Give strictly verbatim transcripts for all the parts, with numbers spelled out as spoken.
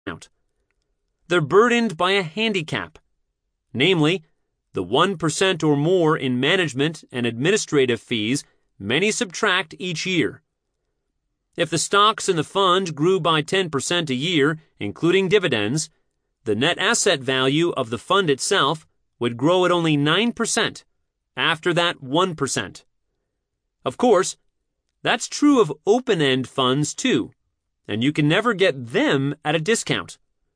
They're burdened by a handicap, namely, the one percent or more in management and administrative fees many subtract each year. If the stocks in the fund grew by ten percent a year, including dividends, the net asset value of the fund itself would grow at only nine percent after that one percent. Of course, that's true of open-end funds too, and you can never get them at a discount.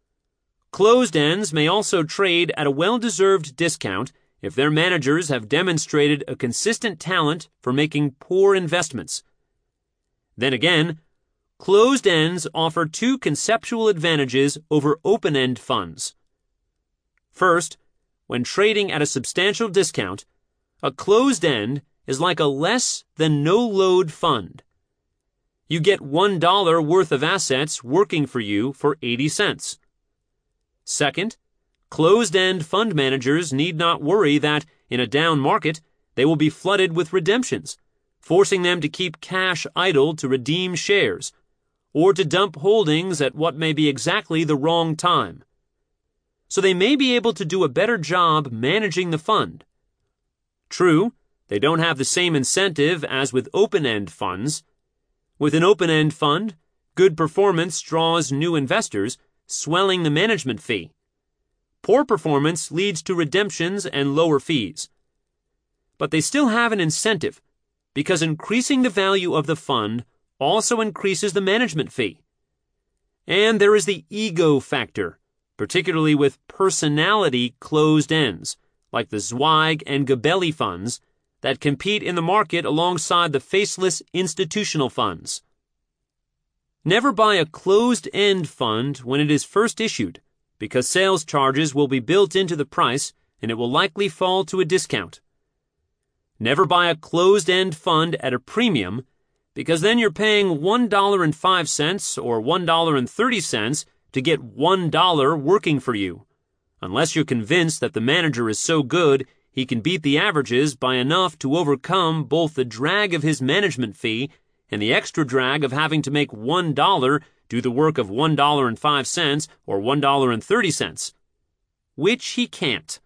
Closed ends may also trade at a well-deserved discount if their managers have demonstrated a consistent talent for making poor investments. Then again, closed ends offer two conceptual advantages over open-end funds. First, when trading at a substantial discount, a closed end is like a less than no-load fund. You get one dollar worth of assets working for you for eighty cents. Second, closed-end fund managers need not worry that, in a down market, they will be flooded with redemptions, forcing them to keep cash idle to redeem shares, or to dump holdings at what may be exactly the wrong time. So they may be able to do a better job managing the fund. True, they don't have the same incentive as with open-end funds. With an open-end fund, good performance draws new investors, swelling the management fee. Poor performance leads to redemptions and lower fees. But they still have an incentive, because increasing the value of the fund also increases the management fee. And there is the ego factor, particularly with personality closed ends, like the Zweig and Gabelli funds, that compete in the market alongside the faceless institutional funds. Never buy a closed-end fund when it is first issued, because sales charges will be built into the price and it will likely fall to a discount. Never buy a closed-end fund at a premium, because then you're paying one dollar and five cents or one dollar and thirty cents to get one dollar working for you, unless you're convinced that the manager is so good he can beat the averages by enough to overcome both the drag of his management fee and the extra drag of having to make one dollar do the work of one dollar and five cents or one dollar and thirty cents, which he can't.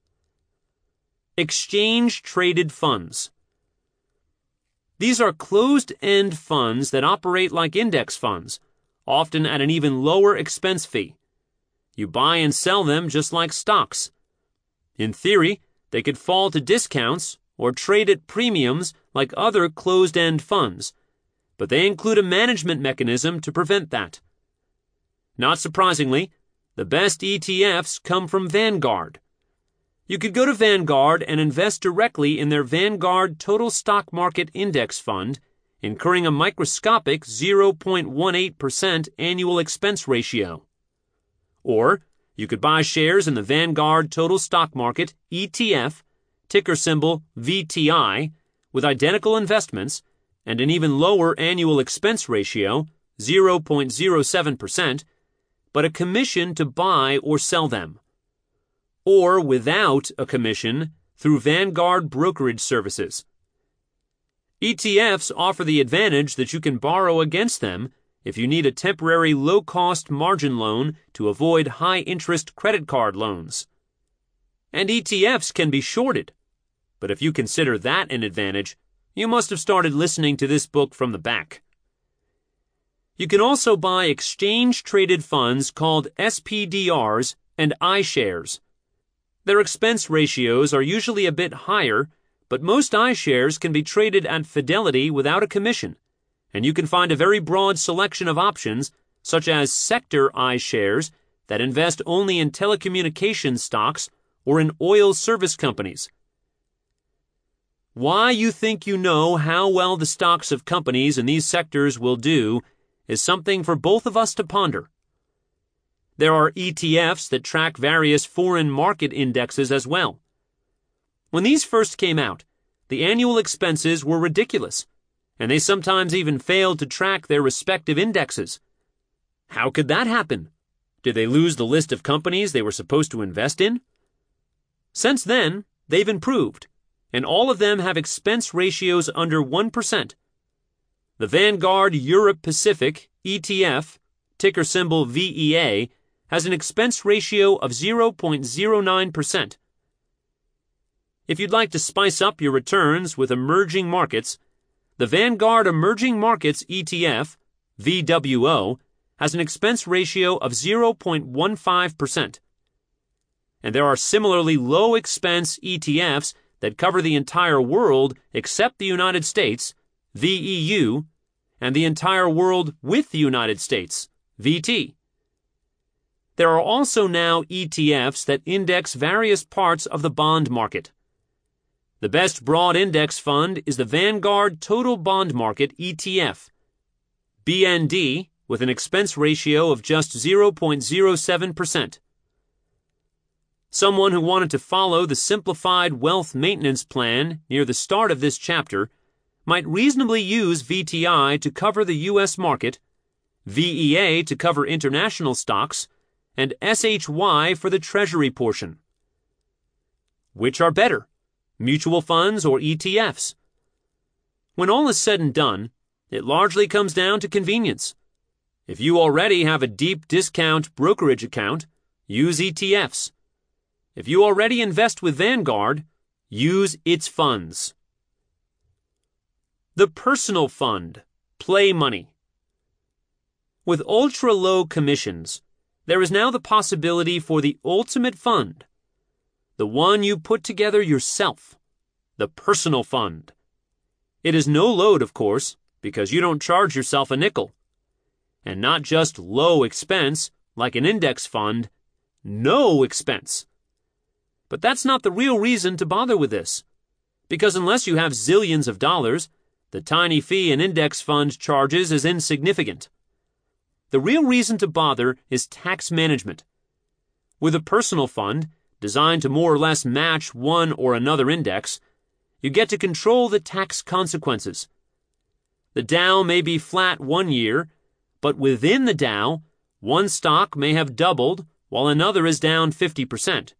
Exchange-traded funds. These are closed-end funds that operate like index funds, often at an even lower expense fee. You buy and sell them just like stocks. In theory, they could fall to discounts or trade at premiums like other closed-end funds, but they include a management mechanism to prevent that. Not surprisingly, the best E T Fs come from Vanguard. You could go to Vanguard and invest directly in their Vanguard Total Stock Market Index Fund, incurring a microscopic zero point one eight percent annual expense ratio. Or you could buy shares in the Vanguard Total Stock Market E T F, ticker symbol V T I, with identical investments and an even lower annual expense ratio, zero point zero seven percent, but a commission to buy or sell them. Or without a commission through Vanguard brokerage services. E T Fs offer the advantage that you can borrow against them if you need a temporary low-cost margin loan to avoid high-interest credit card loans. And E T Fs can be shorted, but if you consider that an advantage, you must have started listening to this book from the back. You can also buy exchange-traded funds called S P D Rs and iShares. Their expense ratios are usually a bit higher, but most iShares can be traded at Fidelity without a commission, and you can find a very broad selection of options, such as sector iShares that invest only in telecommunications stocks or in oil service companies. Why you think you know how well the stocks of companies in these sectors will do is something for both of us to ponder. There are E T Fs that track various foreign market indexes as well. When these first came out, the annual expenses were ridiculous, and they sometimes even failed to track their respective indexes. How could that happen? Did they lose the list of companies they were supposed to invest in? Since then, they've improved, and all of them have expense ratios under one percent. The Vanguard Europe Pacific E T F ticker symbol V E A, has an expense ratio of zero point zero nine percent. If you'd like to spice up your returns with emerging markets, the Vanguard Emerging Markets E T F, V W O, has an expense ratio of zero point one five percent. And there are similarly low expense E T Fs that cover the entire world except the United States, V E U, and the entire world with the United States, V T. There are also now E T Fs that index various parts of the bond market. The best broad index fund is the Vanguard Total Bond Market E T F, B N D, with an expense ratio of just zero point zero seven percent. Someone who wanted to follow the simplified wealth maintenance plan near the start of this chapter might reasonably use V T I to cover the U S market, V E A to cover international stocks, and S H Y for the Treasury portion. Which are better, mutual funds or E T Fs? When all is said and done, it largely comes down to convenience. If you already have a deep discount brokerage account, use E T Fs. If you already invest with Vanguard, use its funds. The personal fund, play money. With ultra-low commissions, there is now the possibility for the ultimate fund, the one you put together yourself, the personal fund. It is no load, of course, because you don't charge yourself a nickel. And not just low expense, like an index fund, no expense. But that's not the real reason to bother with this, because unless you have zillions of dollars, the tiny fee an index fund charges is insignificant. The real reason to bother is tax management. With a personal fund, designed to more or less match one or another index, you get to control the tax consequences. The Dow may be flat one year, but within the Dow, one stock may have doubled while another is down fifty percent.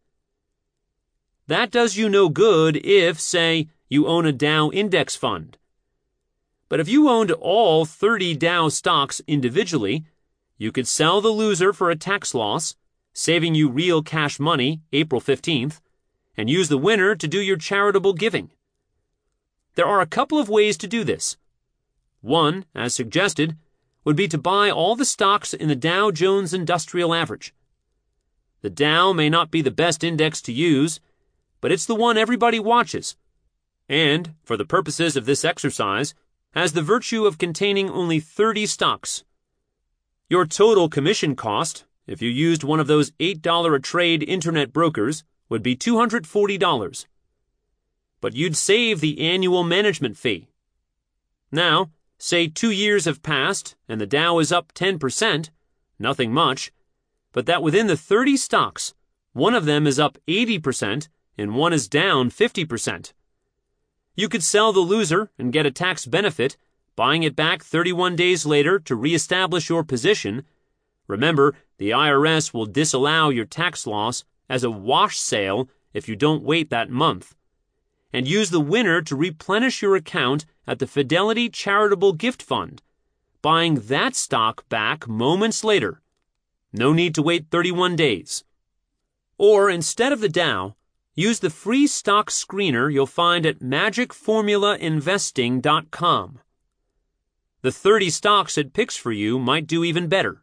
That does you no good if, say, you own a Dow index fund. But if you owned all thirty Dow stocks individually, you could sell the loser for a tax loss, saving you real cash money April fifteenth, and use the winner to do your charitable giving. There are a couple of ways to do this. One, as suggested, would be to buy all the stocks in the Dow Jones Industrial Average. The Dow may not be the best index to use, but it's the one everybody watches, and, for the purposes of this exercise, has the virtue of containing only thirty stocks. Your total commission cost, if you used one of those eight dollars a trade internet brokers, would be two hundred forty dollars. But you'd save the annual management fee. Now, say two years have passed and the Dow is up ten percent, nothing much, but that within the thirty stocks, one of them is up eighty percent and one is down fifty percent. You could sell the loser and get a tax benefit, buying it back thirty-one days later to reestablish your position. Remember, the I R S will disallow your tax loss as a wash sale if you don't wait that month. And use the winner to replenish your account at the Fidelity Charitable Gift Fund, buying that stock back moments later. No need to wait thirty-one days. Or instead of the Dow, use the free stock screener you'll find at magic formula investing dot com. The thirty stocks it picks for you might do even better.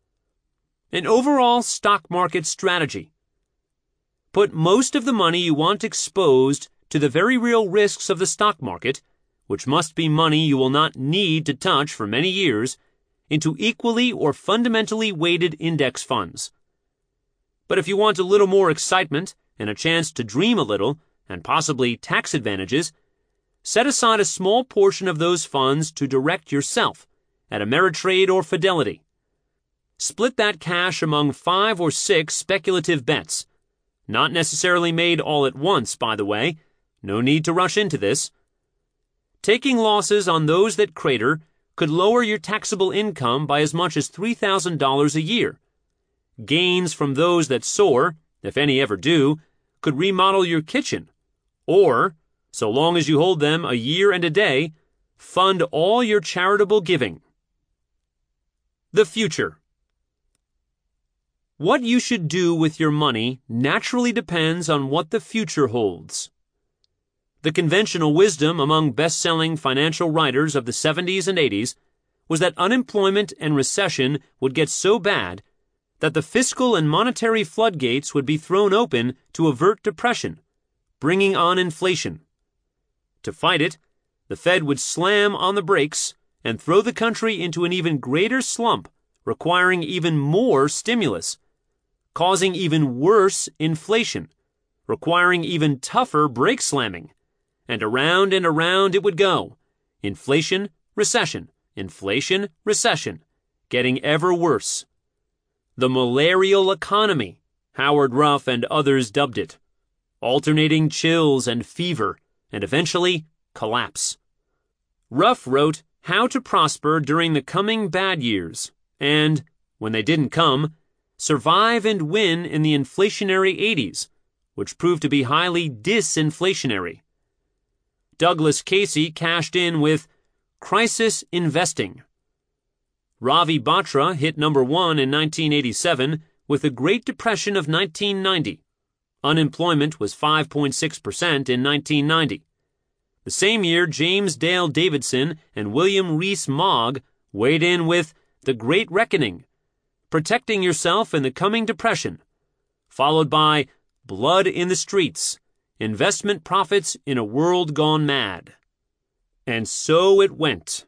An overall stock market strategy. Put most of the money you want exposed to the very real risks of the stock market, which must be money you will not need to touch for many years, into equally or fundamentally weighted index funds. But if you want a little more excitement and a chance to dream a little, and possibly tax advantages, set aside a small portion of those funds to direct yourself at Ameritrade or Fidelity. Split that cash among five or six speculative bets, not necessarily made all at once, by the way. No need to rush into this. Taking losses on those that crater could lower your taxable income by as much as three thousand dollars a year. Gains from those that soar, if any ever do, could remodel your kitchen, or, so long as you hold them a year and a day, fund all your charitable giving. The future. What you should do with your money naturally depends on what the future holds. The conventional wisdom among best-selling financial writers of the seventies and eighties was that unemployment and recession would get so bad that the fiscal and monetary floodgates would be thrown open to avert depression, bringing on inflation. To fight it, the Fed would slam on the brakes and throw the country into an even greater slump, requiring even more stimulus, causing even worse inflation, requiring even tougher brake slamming. And around and around it would go. Inflation, recession, inflation, recession, getting ever worse. The malarial economy, Howard Ruff and others dubbed it. Alternating chills and fever, and eventually collapse. Ruff wrote How to Prosper During the Coming Bad Years, and, when they didn't come, Survive and Win in the Inflationary eighties, which proved to be highly disinflationary. Douglas Casey cashed in with Crisis Investing. Ravi Batra hit number one in nineteen eighty-seven with the Great Depression of nineteen ninety. Unemployment was five point six percent in nineteen ninety. The same year, James Dale Davidson and William Rees-Mogg weighed in with The Great Reckoning, Protecting Yourself in the Coming Depression, followed by Blood in the Streets, Investment Profits in a World Gone Mad. And so it went.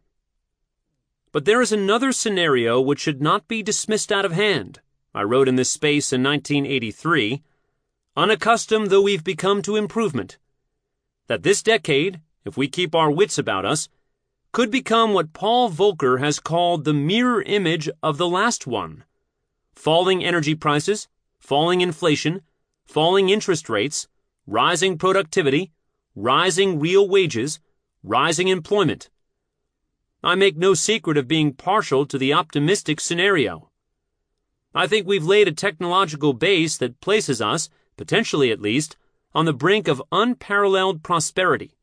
But there is another scenario which should not be dismissed out of hand. I wrote in this space in nineteen eighty-three, unaccustomed though we've become to improvement, that this decade, if we keep our wits about us, could become what Paul Volcker has called the mirror image of the last one. Falling energy prices, falling inflation, falling interest rates, rising productivity, rising real wages, rising employment. I make no secret of being partial to the optimistic scenario. I think we've laid a technological base that places us, potentially at least, on the brink of unparalleled prosperity.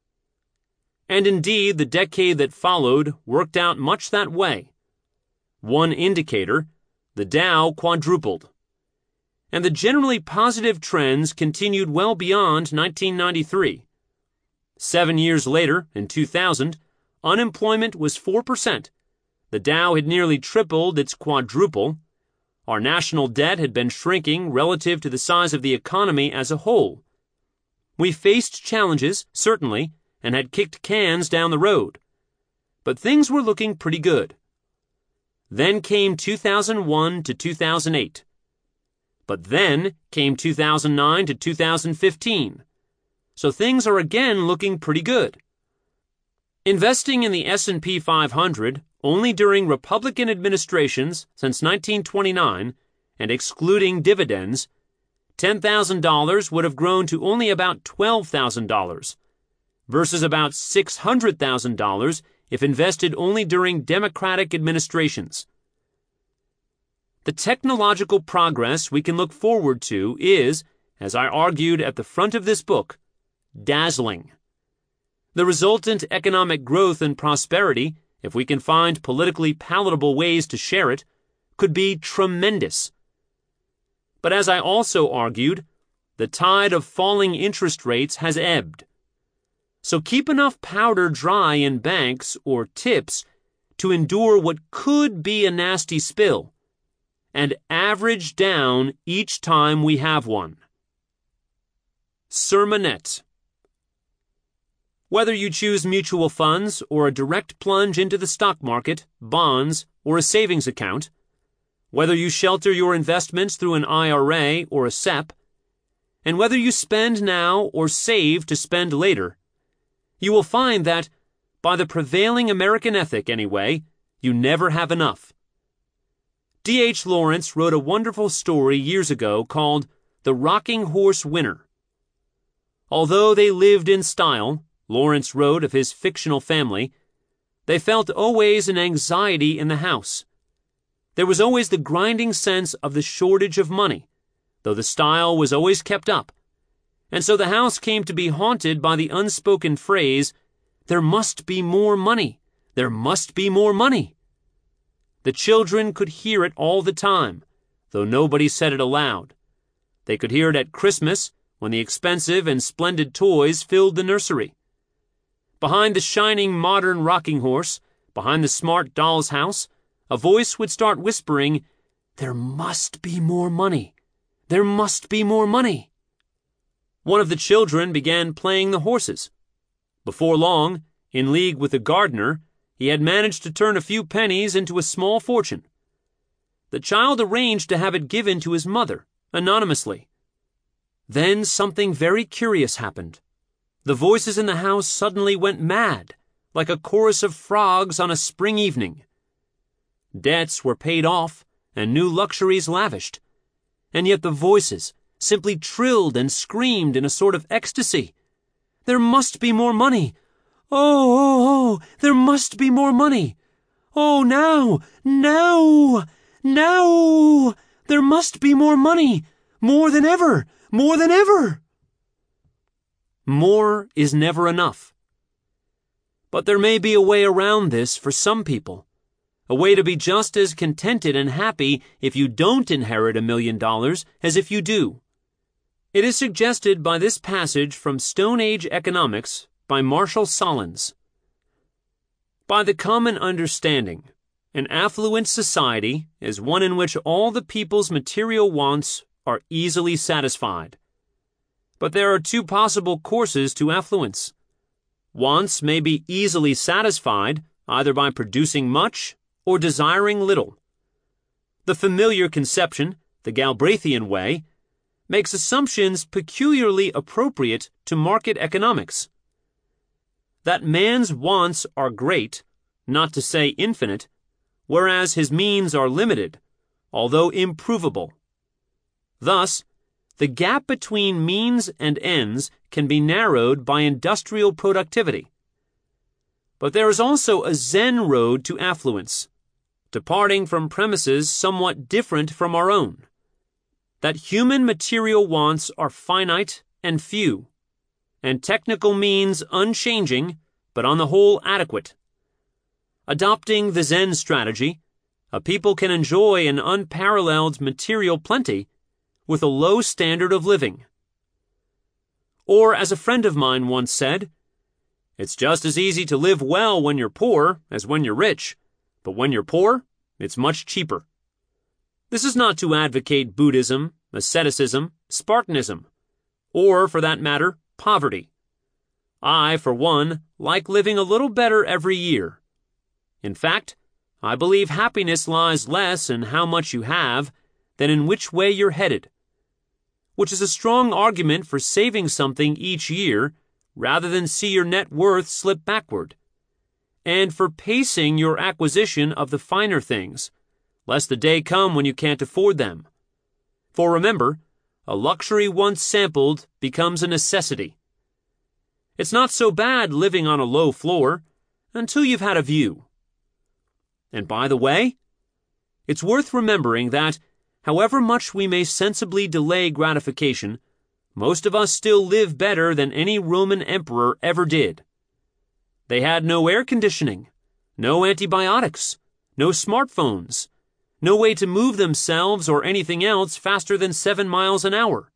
And indeed, the decade that followed worked out much that way. One indicator, the Dow quadrupled. And the generally positive trends continued well beyond nineteen ninety-three. Seven years later, in two thousand, unemployment was four percent. The Dow had nearly tripled its quadruple. Our national debt had been shrinking relative to the size of the economy as a whole. We faced challenges, certainly, and had kicked cans down the road. But things were looking pretty good. Then came two thousand one to two thousand eight. But then came two thousand nine to two thousand fifteen. So things are again looking pretty good. Investing in the S and P five hundred only during Republican administrations since nineteen twenty-nine and excluding dividends, ten thousand dollars would have grown to only about twelve thousand dollars, versus about six hundred thousand dollars if invested only during Democratic administrations. The technological progress we can look forward to is, as I argued at the front of this book, dazzling. The resultant economic growth and prosperity, if we can find politically palatable ways to share it, could be tremendous. But as I also argued, the tide of falling interest rates has ebbed. So keep enough powder dry in banks or tips to endure what could be a nasty spill, and average down each time we have one. Sermonette. Whether you choose mutual funds or a direct plunge into the stock market, bonds, or a savings account, whether you shelter your investments through an I R A or a S E P, and whether you spend now or save to spend later, you will find that, by the prevailing American ethic anyway, you never have enough. D H Lawrence wrote a wonderful story years ago called The Rocking Horse Winner. Although they lived in style, Lawrence wrote of his fictional family, they felt always an anxiety in the house. There was always the grinding sense of the shortage of money, though the style was always kept up. And so the house came to be haunted by the unspoken phrase, "There must be more money. There must be more money." The children could hear it all the time, though nobody said it aloud. They could hear it at Christmas, when the expensive and splendid toys filled the nursery. Behind the shining modern rocking horse, behind the smart doll's house, a voice would start whispering, "There must be more money. There must be more money." One of the children began playing the horses. Before long, in league with the gardener, he had managed to turn a few pennies into a small fortune. The child arranged to have it given to his mother, anonymously. Then something very curious happened. The voices in the house suddenly went mad, like a chorus of frogs on a spring evening. Debts were paid off, and new luxuries lavished. And yet the voices simply trilled and screamed in a sort of ecstasy. "There must be more money! Oh, oh, oh, there must be more money! Oh, now, now, now! There must be more money! More than ever! More than ever!" More is never enough. But there may be a way around this for some people. A way to be just as contented and happy if you don't inherit a million dollars as if you do. It is suggested by this passage from Stone Age Economics by Marshall Solons. By the common understanding, an affluent society is one in which all the people's material wants are easily satisfied. But there are two possible courses to affluence. Wants may be easily satisfied either by producing much or desiring little. The familiar conception, the Galbraithian way, makes assumptions peculiarly appropriate to market economics. That man's wants are great, not to say infinite, whereas his means are limited, although improvable. Thus, the gap between means and ends can be narrowed by industrial productivity. But there is also a Zen road to affluence, departing from premises somewhat different from our own. That human material wants are finite and few, and technical means unchanging, but on the whole adequate. Adopting the Zen strategy, a people can enjoy an unparalleled material plenty with a low standard of living. Or, as a friend of mine once said, "It's just as easy to live well when you're poor as when you're rich, but when you're poor, it's much cheaper." This is not to advocate Buddhism, asceticism, Spartanism, or, for that matter, poverty. I, for one, like living a little better every year. In fact, I believe happiness lies less in how much you have than in which way you're headed, which is a strong argument for saving something each year rather than see your net worth slip backward, and for pacing your acquisition of the finer things, lest the day come when you can't afford them. For remember, a luxury once sampled becomes a necessity. It's not so bad living on a low floor until you've had a view. And by the way, it's worth remembering that, however much we may sensibly delay gratification, most of us still live better than any Roman emperor ever did. They had no air conditioning, no antibiotics, no smartphones, no way to move themselves or anything else faster than seven miles an hour.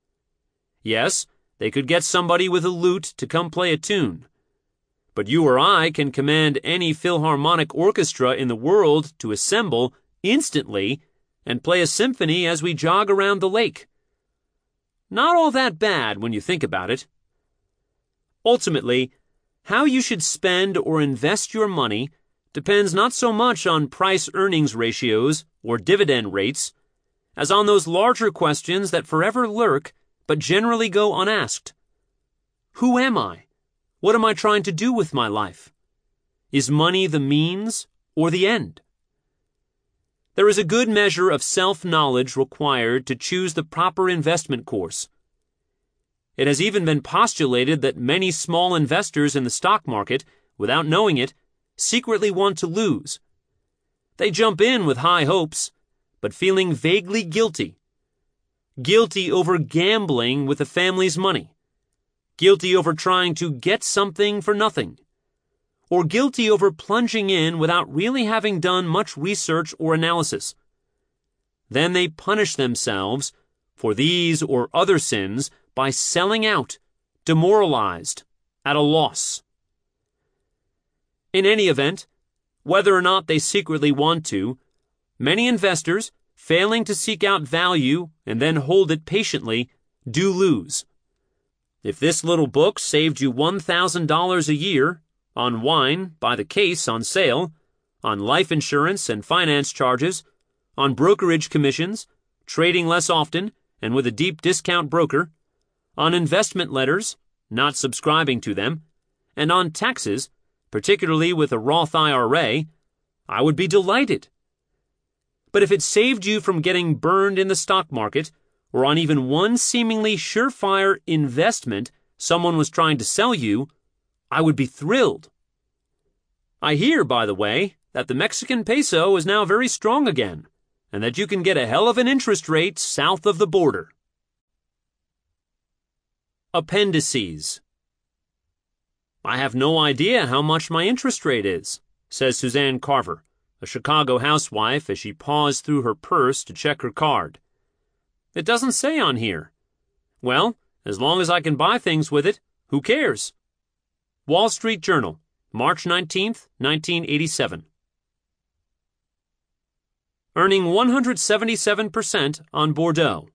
Yes, they could get somebody with a lute to come play a tune. But you or I can command any Philharmonic orchestra in the world to assemble instantly and play a symphony as we jog around the lake. Not all that bad when you think about it. Ultimately, how you should spend or invest your money depends not so much on price-earnings ratios or dividend rates as on those larger questions that forever lurk but generally go unasked. Who am I? What am I trying to do with my life? Is money the means or the end? There is a good measure of self-knowledge required to choose the proper investment course. It has even been postulated that many small investors in the stock market, without knowing it, secretly want to lose. They jump in with high hopes, but feeling vaguely guilty. Guilty over gambling with the family's money. Guilty over trying to get something for nothing. Or guilty over plunging in without really having done much research or analysis. Then they punish themselves for these or other sins by selling out, demoralized, at a loss. In any event, whether or not they secretly want to, many investors, failing to seek out value and then hold it patiently, do lose. If this little book saved you one thousand dollars a year on wine by the case on sale, on life insurance and finance charges, on brokerage commissions, trading less often and with a deep discount broker, on investment letters, not subscribing to them, and on taxes, particularly with a Roth I R A, I would be delighted. But if it saved you from getting burned in the stock market, or on even one seemingly surefire investment someone was trying to sell you, I would be thrilled. I hear, by the way, that the Mexican peso is now very strong again, and that you can get a hell of an interest rate south of the border. Appendices. I have no idea how much my interest rate is, says Suzanne Carver, a Chicago housewife, as she paused through her purse to check her card. It doesn't say on here. Well, as long as I can buy things with it, who cares? Wall Street Journal, March nineteenth, nineteen eighty-seven. Earning one hundred seventy-seven percent on Bordeaux.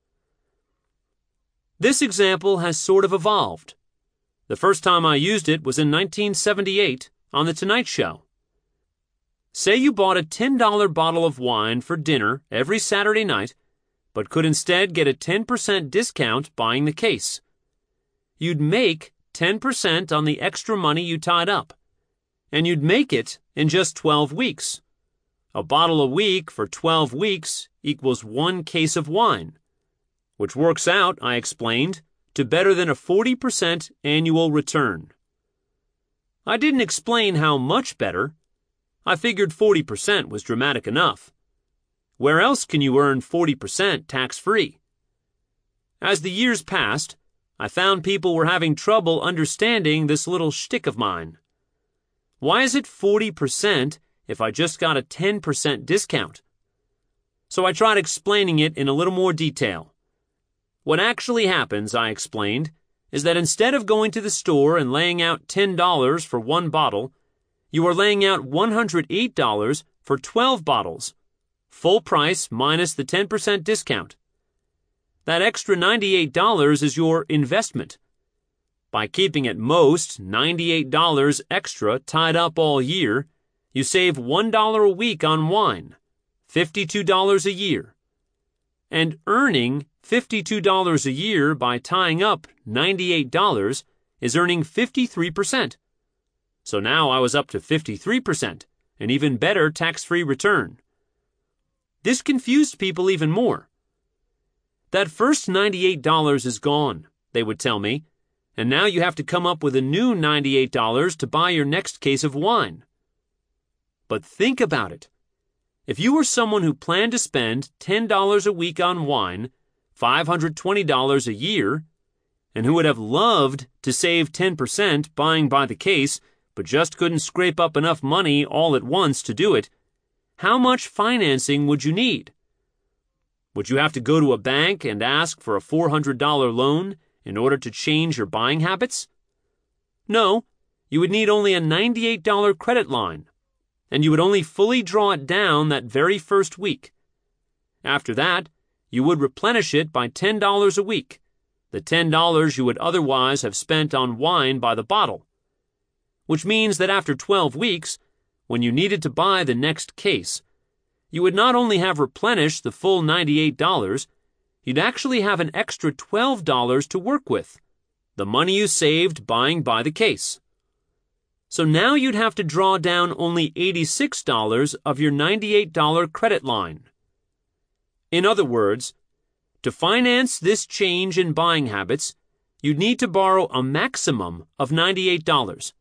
This example has sort of evolved. The first time I used it was in nineteen seventy-eight on The Tonight Show. Say you bought a ten dollar bottle of wine for dinner every Saturday night, but could instead get a ten percent discount buying the case. You'd make ten percent on the extra money you tied up, and you'd make it in just twelve weeks. A bottle a week for twelve weeks equals one case of wine, which works out, I explained, to better than a forty percent annual return. I didn't explain how much better. I figured forty percent was dramatic enough. Where else can you earn forty percent tax-free? As the years passed, I found people were having trouble understanding this little shtick of mine. Why is it forty percent if I just got a ten percent discount? So I tried explaining it in a little more detail. What actually happens, I explained, is that instead of going to the store and laying out ten dollars for one bottle, you are laying out one hundred eight dollars for twelve bottles, full price minus the ten percent discount. That extra ninety-eight dollars is your investment. By keeping at most ninety-eight dollars extra tied up all year, you save one dollar a week on wine, fifty-two dollars a year. And earning fifty-two dollars a year by tying up ninety-eight dollars is earning fifty-three percent. So now I was up to fifty-three percent, an even better tax-free return. This confused people even more. That first ninety-eight dollars is gone, they would tell me, and now you have to come up with a new ninety-eight dollars to buy your next case of wine. But think about it. If you were someone who planned to spend ten dollars a week on wine, five hundred twenty dollars a year, and who would have loved to save ten percent buying by the case, but just couldn't scrape up enough money all at once to do it, how much financing would you need? Would you have to go to a bank and ask for a four hundred dollars loan in order to change your buying habits? No, you would need only a ninety-eight dollars credit line, and you would only fully draw it down that very first week. After that, you would replenish it by ten dollars a week, the ten dollars you would otherwise have spent on wine by the bottle, which means that after twelve weeks, when you needed to buy the next case, you would not only have replenished the full ninety-eight dollars, you'd actually have an extra twelve dollars to work with, the money you saved buying by the case. So now you'd have to draw down only eighty-six dollars of your ninety-eight dollars credit line. In other words, to finance this change in buying habits, you'd need to borrow a maximum of ninety-eight dollars.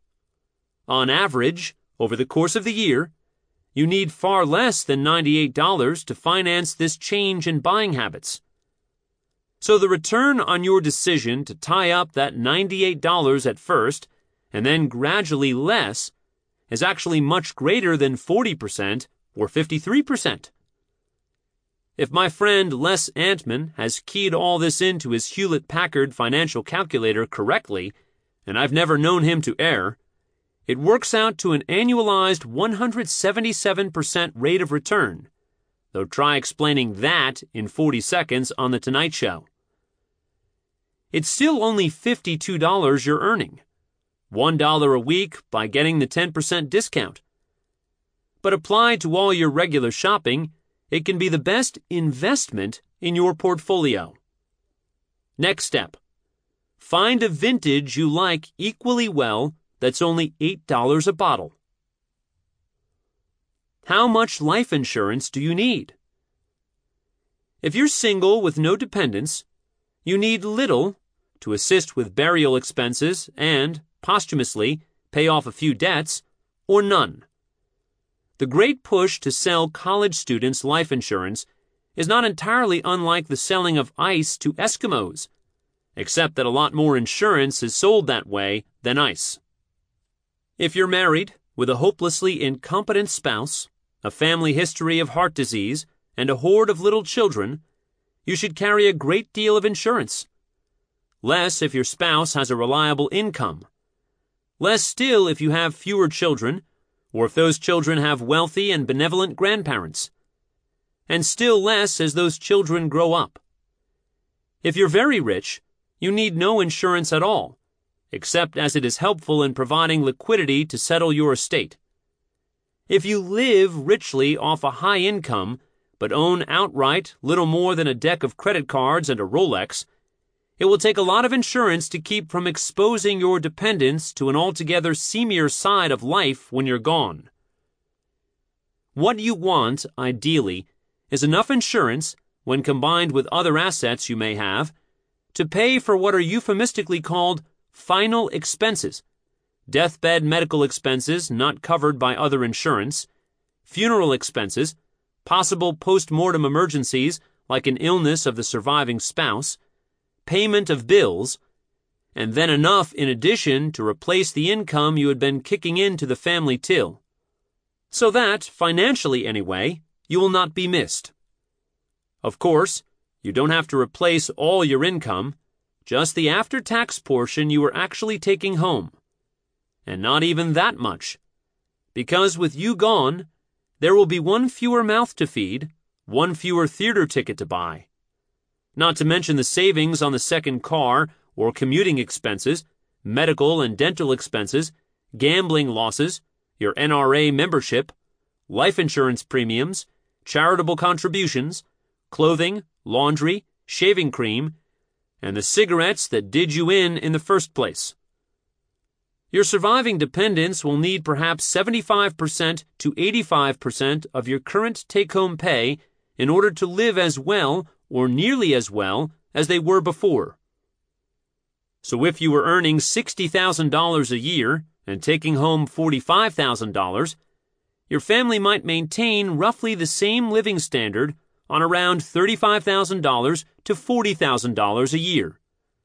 On average, over the course of the year, you need far less than ninety-eight dollars to finance this change in buying habits. So the return on your decision to tie up that ninety-eight dollars at first and then gradually less is actually much greater than forty percent or fifty-three percent. If my friend Les Antman has keyed all this into his Hewlett-Packard financial calculator correctly, and I've never known him to err, it works out to an annualized one hundred seventy-seven percent rate of return, though try explaining that in forty seconds on The Tonight Show. It's still only fifty-two dollars you're earning, one dollar a week by getting the ten percent discount. But applied to all your regular shopping, it can be the best investment in your portfolio. Next step. Find a vintage you like equally well that's only eight dollars a bottle. How much life insurance do you need? If you're single with no dependents, you need little to assist with burial expenses and, posthumously, pay off a few debts, or none. The great push to sell college students life insurance is not entirely unlike the selling of ice to Eskimos, except that a lot more insurance is sold that way than ice. If you're married with a hopelessly incompetent spouse, a family history of heart disease, and a horde of little children, you should carry a great deal of insurance. Less if your spouse has a reliable income. Less still if you have fewer children, or if those children have wealthy and benevolent grandparents. And still less as those children grow up. If you're very rich, you need no insurance at all, except as it is helpful in providing liquidity to settle your estate. If you live richly off a high income, but own outright little more than a deck of credit cards and a Rolex, it will take a lot of insurance to keep from exposing your dependents to an altogether seamier side of life when you're gone. What you want, ideally, is enough insurance, when combined with other assets you may have, to pay for what are euphemistically called final expenses, deathbed medical expenses not covered by other insurance, funeral expenses, possible post-mortem emergencies like an illness of the surviving spouse, payment of bills, and then enough in addition to replace the income you had been kicking into the family till. So that, financially anyway, you will not be missed. Of course, you don't have to replace all your income, just the after-tax portion you are actually taking home. And not even that much, because with you gone, there will be one fewer mouth to feed, one fewer theater ticket to buy. Not to mention the savings on the second car or commuting expenses, medical and dental expenses, gambling losses, your N R A membership, life insurance premiums, charitable contributions, clothing, laundry, shaving cream, and the cigarettes that did you in in the first place. Your surviving dependents will need perhaps seventy-five percent to eighty-five percent of your current take-home pay in order to live as well or nearly as well as they were before. So if you were earning sixty thousand dollars a year and taking home forty-five thousand dollars, your family might maintain roughly the same living standard on around thirty-five thousand dollars to forty thousand dollars a year.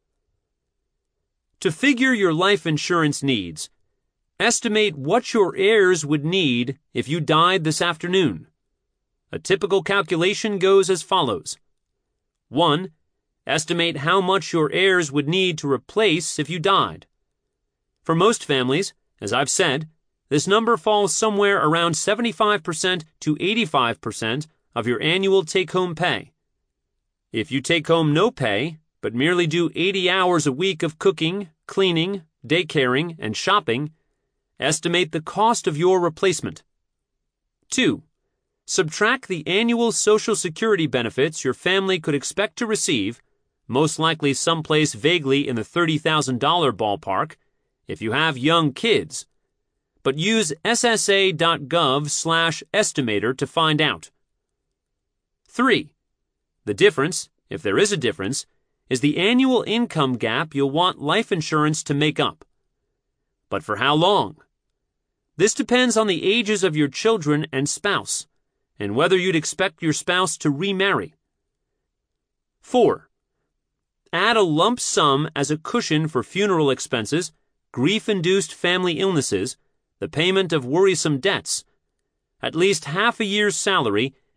To figure your life insurance needs, estimate what your heirs would need if you died this afternoon. A typical calculation goes as follows. one. Estimate how much your heirs would need to replace if you died. For most families, as I've said, this number falls somewhere around seventy-five percent to eighty-five percent of your annual take-home pay. If you take home no pay, but merely do eighty hours a week of cooking, cleaning, daycaring, and shopping, estimate the cost of your replacement. two. Subtract the annual Social Security benefits your family could expect to receive, most likely someplace vaguely in the thirty thousand dollars ballpark, if you have young kids, but use S S A dot gov slash estimator to find out. three. The difference, if there is a difference, is the annual income gap you'll want life insurance to make up. But for how long? This depends on the ages of your children and spouse, and whether you'd expect your spouse to remarry. four. Add a lump sum as a cushion for funeral expenses, grief-induced family illnesses, the payment of worrisome debts, at least half a year's salary,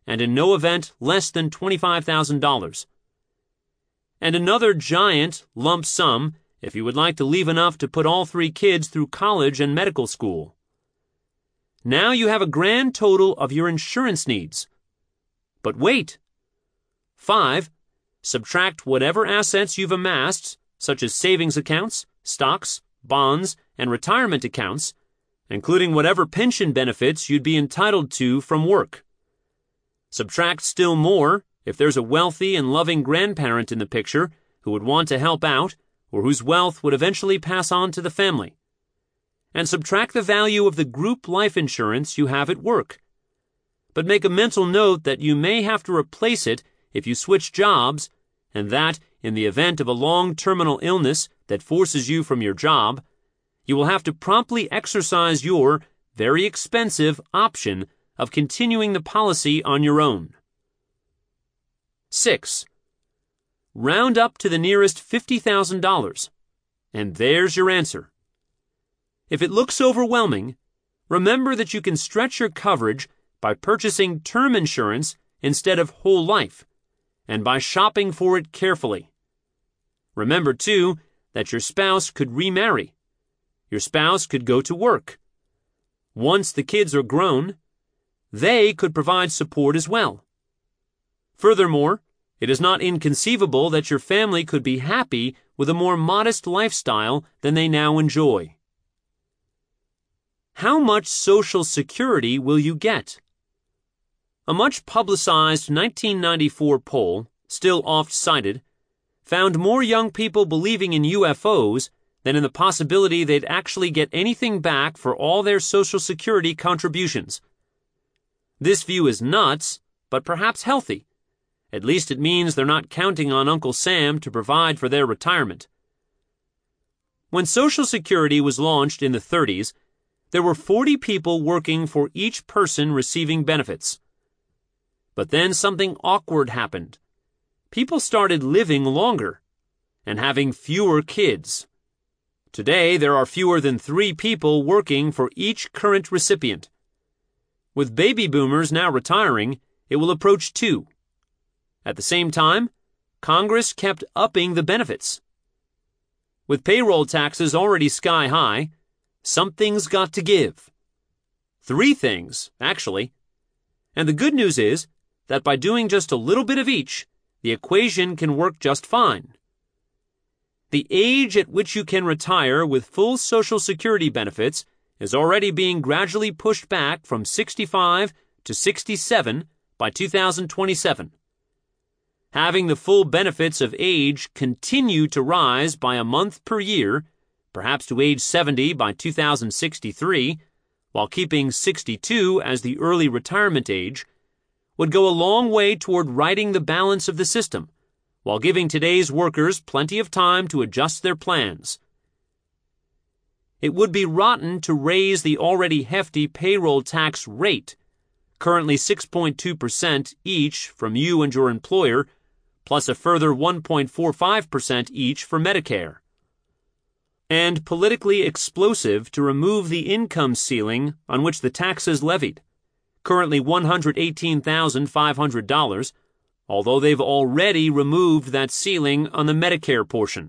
and in no event less than twenty-five thousand dollars. And another giant lump sum if you would like to leave enough to put all three kids through college and medical school. Now you have a grand total of your insurance needs. But wait! Five, subtract whatever assets you've amassed, such as savings accounts, stocks, bonds, and retirement accounts, including whatever pension benefits you'd be entitled to from work. Subtract still more if there's a wealthy and loving grandparent in the picture who would want to help out or whose wealth would eventually pass on to the family. And subtract the value of the group life insurance you have at work. But make a mental note that you may have to replace it if you switch jobs, and that, in the event of a long terminal illness that forces you from your job, you will have to promptly exercise your very expensive option of continuing the policy on your own. Six, round up to the nearest fifty thousand dollars. And there's your answer. If it looks overwhelming, remember that you can stretch your coverage by purchasing term insurance instead of whole life, and by shopping for it carefully. Remember, too, that your spouse could remarry. Your spouse could go to work. Once the kids are grown, they could provide support as well. Furthermore, it is not inconceivable that your family could be happy with a more modest lifestyle than they now enjoy. How much Social Security will you get? A much publicized nineteen ninety-four poll, still oft-cited, found more young people believing in U F Os than in the possibility they'd actually get anything back for all their Social Security contributions. This view is nuts, but perhaps healthy. At least it means they're not counting on Uncle Sam to provide for their retirement. When Social Security was launched in the thirties, there were forty people working for each person receiving benefits. But then something awkward happened. People started living longer and having fewer kids. Today, there are fewer than three people working for each current recipient. With baby boomers now retiring, it will approach two. At the same time, Congress kept upping the benefits. With payroll taxes already sky high, something's got to give. Three things, actually. And the good news is that by doing just a little bit of each, the equation can work just fine. The age at which you can retire with full Social Security benefits is already being gradually pushed back from sixty-five to sixty-seven by two thousand twenty-seven. Having the full benefits of age continue to rise by a month per year, perhaps to age seventy by two thousand sixty-three, while keeping sixty-two as the early retirement age, would go a long way toward righting the balance of the system, while giving today's workers plenty of time to adjust their plans. It would be rotten to raise the already hefty payroll tax rate, currently six point two percent each from you and your employer, plus a further one point four five percent each for Medicare. And politically explosive to remove the income ceiling on which the tax is levied, currently one hundred eighteen thousand five hundred dollars, although they've already removed that ceiling on the Medicare portion.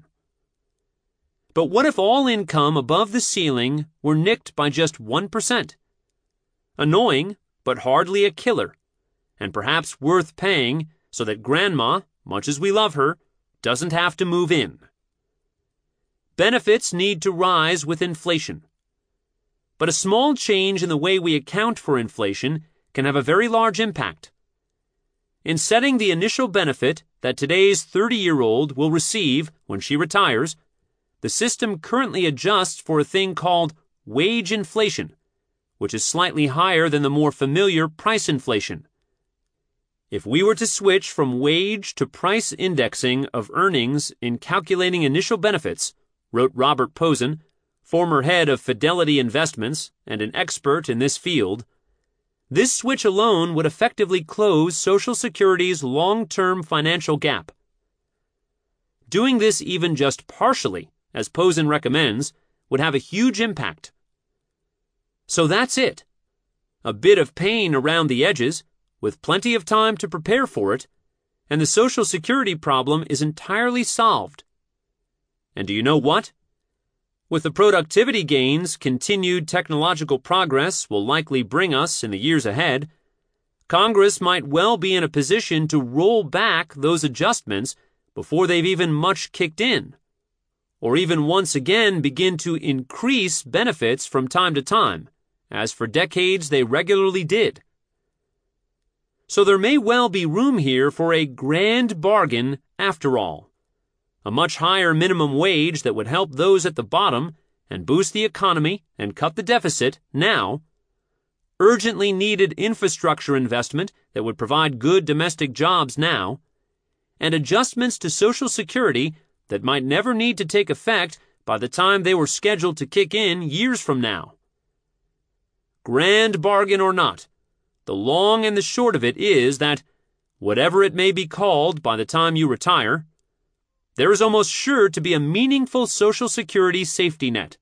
But what if all income above the ceiling were nicked by just one percent? Annoying, but hardly a killer, and perhaps worth paying so that Grandma, much as we love her, doesn't have to move in. Benefits need to rise with inflation. But a small change in the way we account for inflation can have a very large impact. In setting the initial benefit that today's thirty-year-old will receive when she retires, the system currently adjusts for a thing called wage inflation, which is slightly higher than the more familiar price inflation. If we were to switch from wage to price indexing of earnings in calculating initial benefits, wrote Robert Posen, former head of Fidelity Investments and an expert in this field, this switch alone would effectively close Social Security's long-term financial gap. Doing this even just partially, as Posen recommends, would have a huge impact. So that's it. A bit of pain around the edges, with plenty of time to prepare for it, and the Social Security problem is entirely solved. And do you know what? With the productivity gains continued technological progress will likely bring us in the years ahead, Congress might well be in a position to roll back those adjustments before they've even much kicked in, or even once again begin to increase benefits from time to time, as for decades they regularly did. So there may well be room here for a grand bargain after all. A much higher minimum wage that would help those at the bottom and boost the economy and cut the deficit now, urgently needed infrastructure investment that would provide good domestic jobs now, and adjustments to Social Security that might never need to take effect by the time they were scheduled to kick in years from now. Grand bargain or not, the long and the short of it is that, whatever it may be called by the time you retire, there is almost sure to be a meaningful Social Security safety net.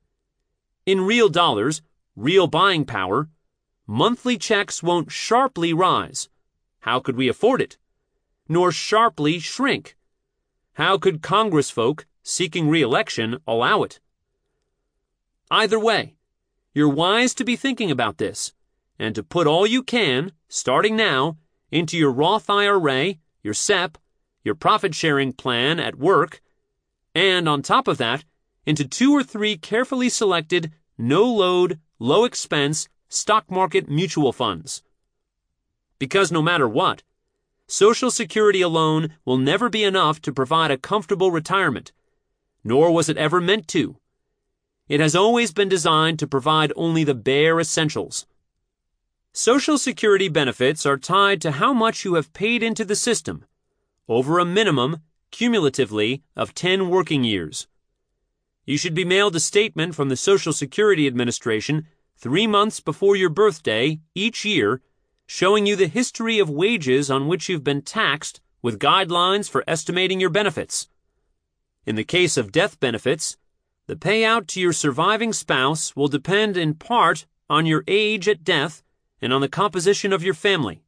In real dollars, real buying power, monthly checks won't sharply rise. How could we afford it? Nor sharply shrink. How could Congressfolk seeking re-election allow it? Either way, you're wise to be thinking about this, and to put all you can, starting now, into your Roth I R A, your S E P, your profit-sharing plan at work, and on top of that, into two or three carefully selected, no-load, low-expense, stock market mutual funds. Because no matter what, Social Security alone will never be enough to provide a comfortable retirement, nor was it ever meant to. It has always been designed to provide only the bare essentials. Social Security benefits are tied to how much you have paid into the system, over a minimum, cumulatively, of ten working years. You should be mailed a statement from the Social Security Administration three months before your birthday each year, showing you the history of wages on which you've been taxed with guidelines for estimating your benefits. In the case of death benefits, the payout to your surviving spouse will depend in part on your age at death and on the composition of your family.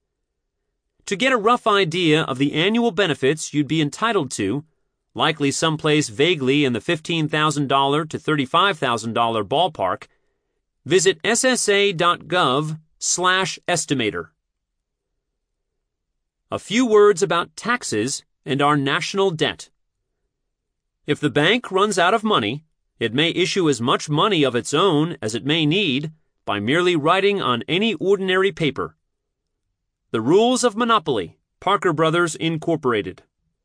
To get a rough idea of the annual benefits you'd be entitled to, likely someplace vaguely in the fifteen thousand dollars to thirty-five thousand dollars ballpark, visit S S A dot gov slash estimator. A few words about taxes and our national debt. If the bank runs out of money, it may issue as much money of its own as it may need by merely writing on any ordinary paper. The Rules of Monopoly, Parker Brothers, Incorporated.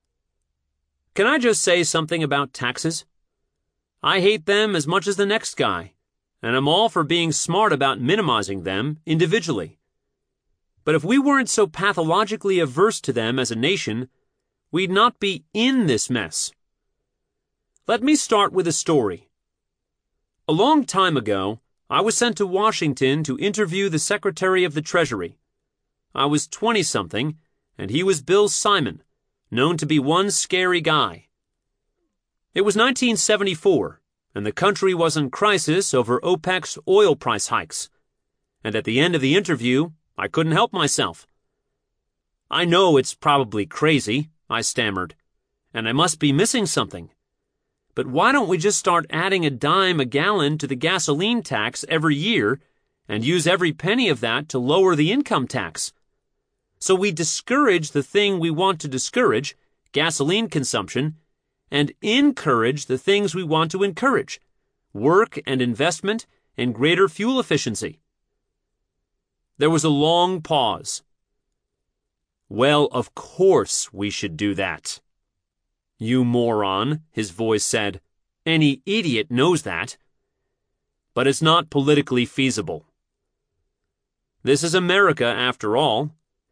Can I just say something about taxes? I hate them as much as the next guy, and I'm all for being smart about minimizing them individually. But if we weren't so pathologically averse to them as a nation, we'd not be in this mess. Let me start with a story. A long time ago, I was sent to Washington to interview the Secretary of the Treasury. I was twenty-something, and he was Bill Simon, known to be one scary guy. It was nineteen seventy-four, and the country was in crisis over OPEC's oil price hikes. And at the end of the interview, I couldn't help myself. I know it's probably crazy, I stammered, and I must be missing something. But why don't we just start adding a dime a gallon to the gasoline tax every year and use every penny of that to lower the income tax? So we discourage the thing we want to discourage, gasoline consumption, and encourage the things we want to encourage, work and investment and greater fuel efficiency. There was a long pause. Well, of course we should do that. You moron, his voice said. Any idiot knows that. But it's not politically feasible. This is America, after all.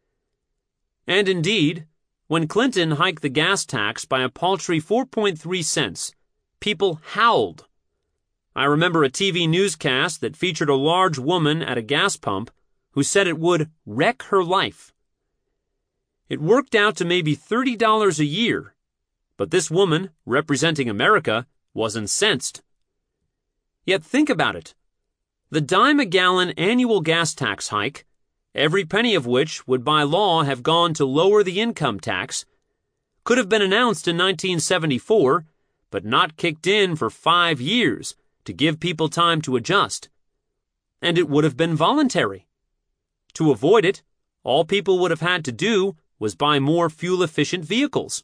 And indeed, when Clinton hiked the gas tax by a paltry four point three cents, people howled. I remember a T V newscast that featured a large woman at a gas pump who said it would wreck her life. It worked out to maybe thirty dollars a year, but this woman, representing America, was incensed. Yet think about it. The dime-a-gallon annual gas tax hike every penny of which would by law have gone to lower the income tax, could have been announced in nineteen seventy-four, but not kicked in for five years to give people time to adjust. And it would have been voluntary. To avoid it, all people would have had to do was buy more fuel-efficient vehicles.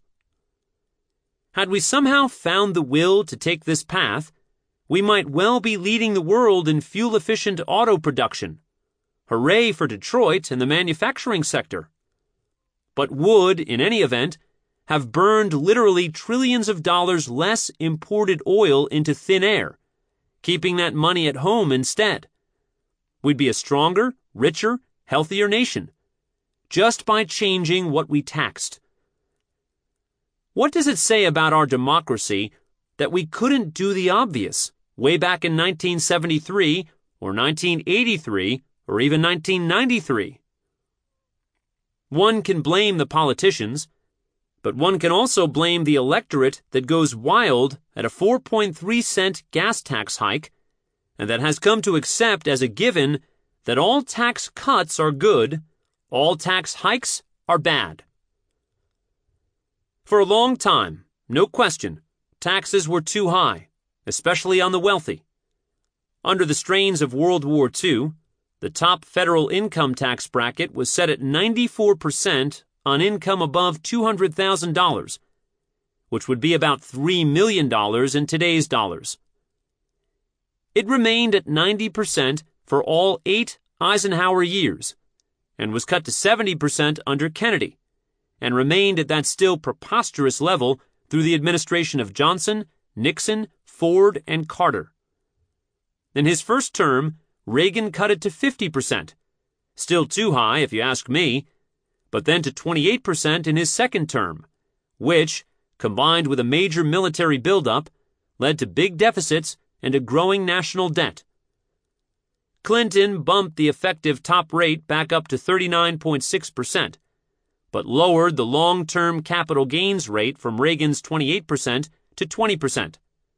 Had we somehow found the will to take this path, we might well be leading the world in fuel-efficient auto production. Hooray for Detroit and the manufacturing sector. But would, in any event, have burned literally trillions of dollars less imported oil into thin air, keeping that money at home instead. We'd be a stronger, richer, healthier nation, just by changing what we taxed. What does it say about our democracy that we couldn't do the obvious way back in nineteen seventy-three or nineteen eighty-three or even nineteen ninety-three? One can blame the politicians, but one can also blame the electorate that goes wild at a four point three cent gas tax hike and that has come to accept as a given that all tax cuts are good, all tax hikes are bad. For a long time, no question, taxes were too high, especially on the wealthy. Under the strains of World War Two, the top federal income tax bracket was set at ninety-four percent on income above two hundred thousand dollars, which would be about three million dollars in today's dollars. It remained at ninety percent for all eight Eisenhower years, and was cut to seventy percent under Kennedy, and remained at that still preposterous level through the administration of Johnson, Nixon, Ford, and Carter. In his first term, Reagan cut it to fifty percent, still too high if you ask me, but then to twenty-eight percent in his second term, which, combined with a major military buildup, led to big deficits and a growing national debt. Clinton bumped the effective top rate back up to thirty-nine point six percent, but lowered the long-term capital gains rate from Reagan's twenty-eight percent to twenty percent.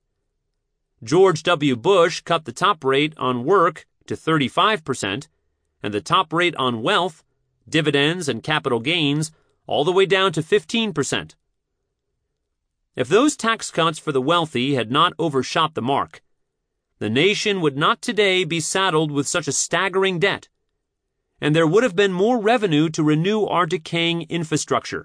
George W. Bush cut the top rate on work to thirty-five percent, and the top rate on wealth, dividends, and capital gains all the way down to fifteen percent. If those tax cuts for the wealthy had not overshot the mark, the nation would not today be saddled with such a staggering debt, and there would have been more revenue to renew our decaying infrastructure.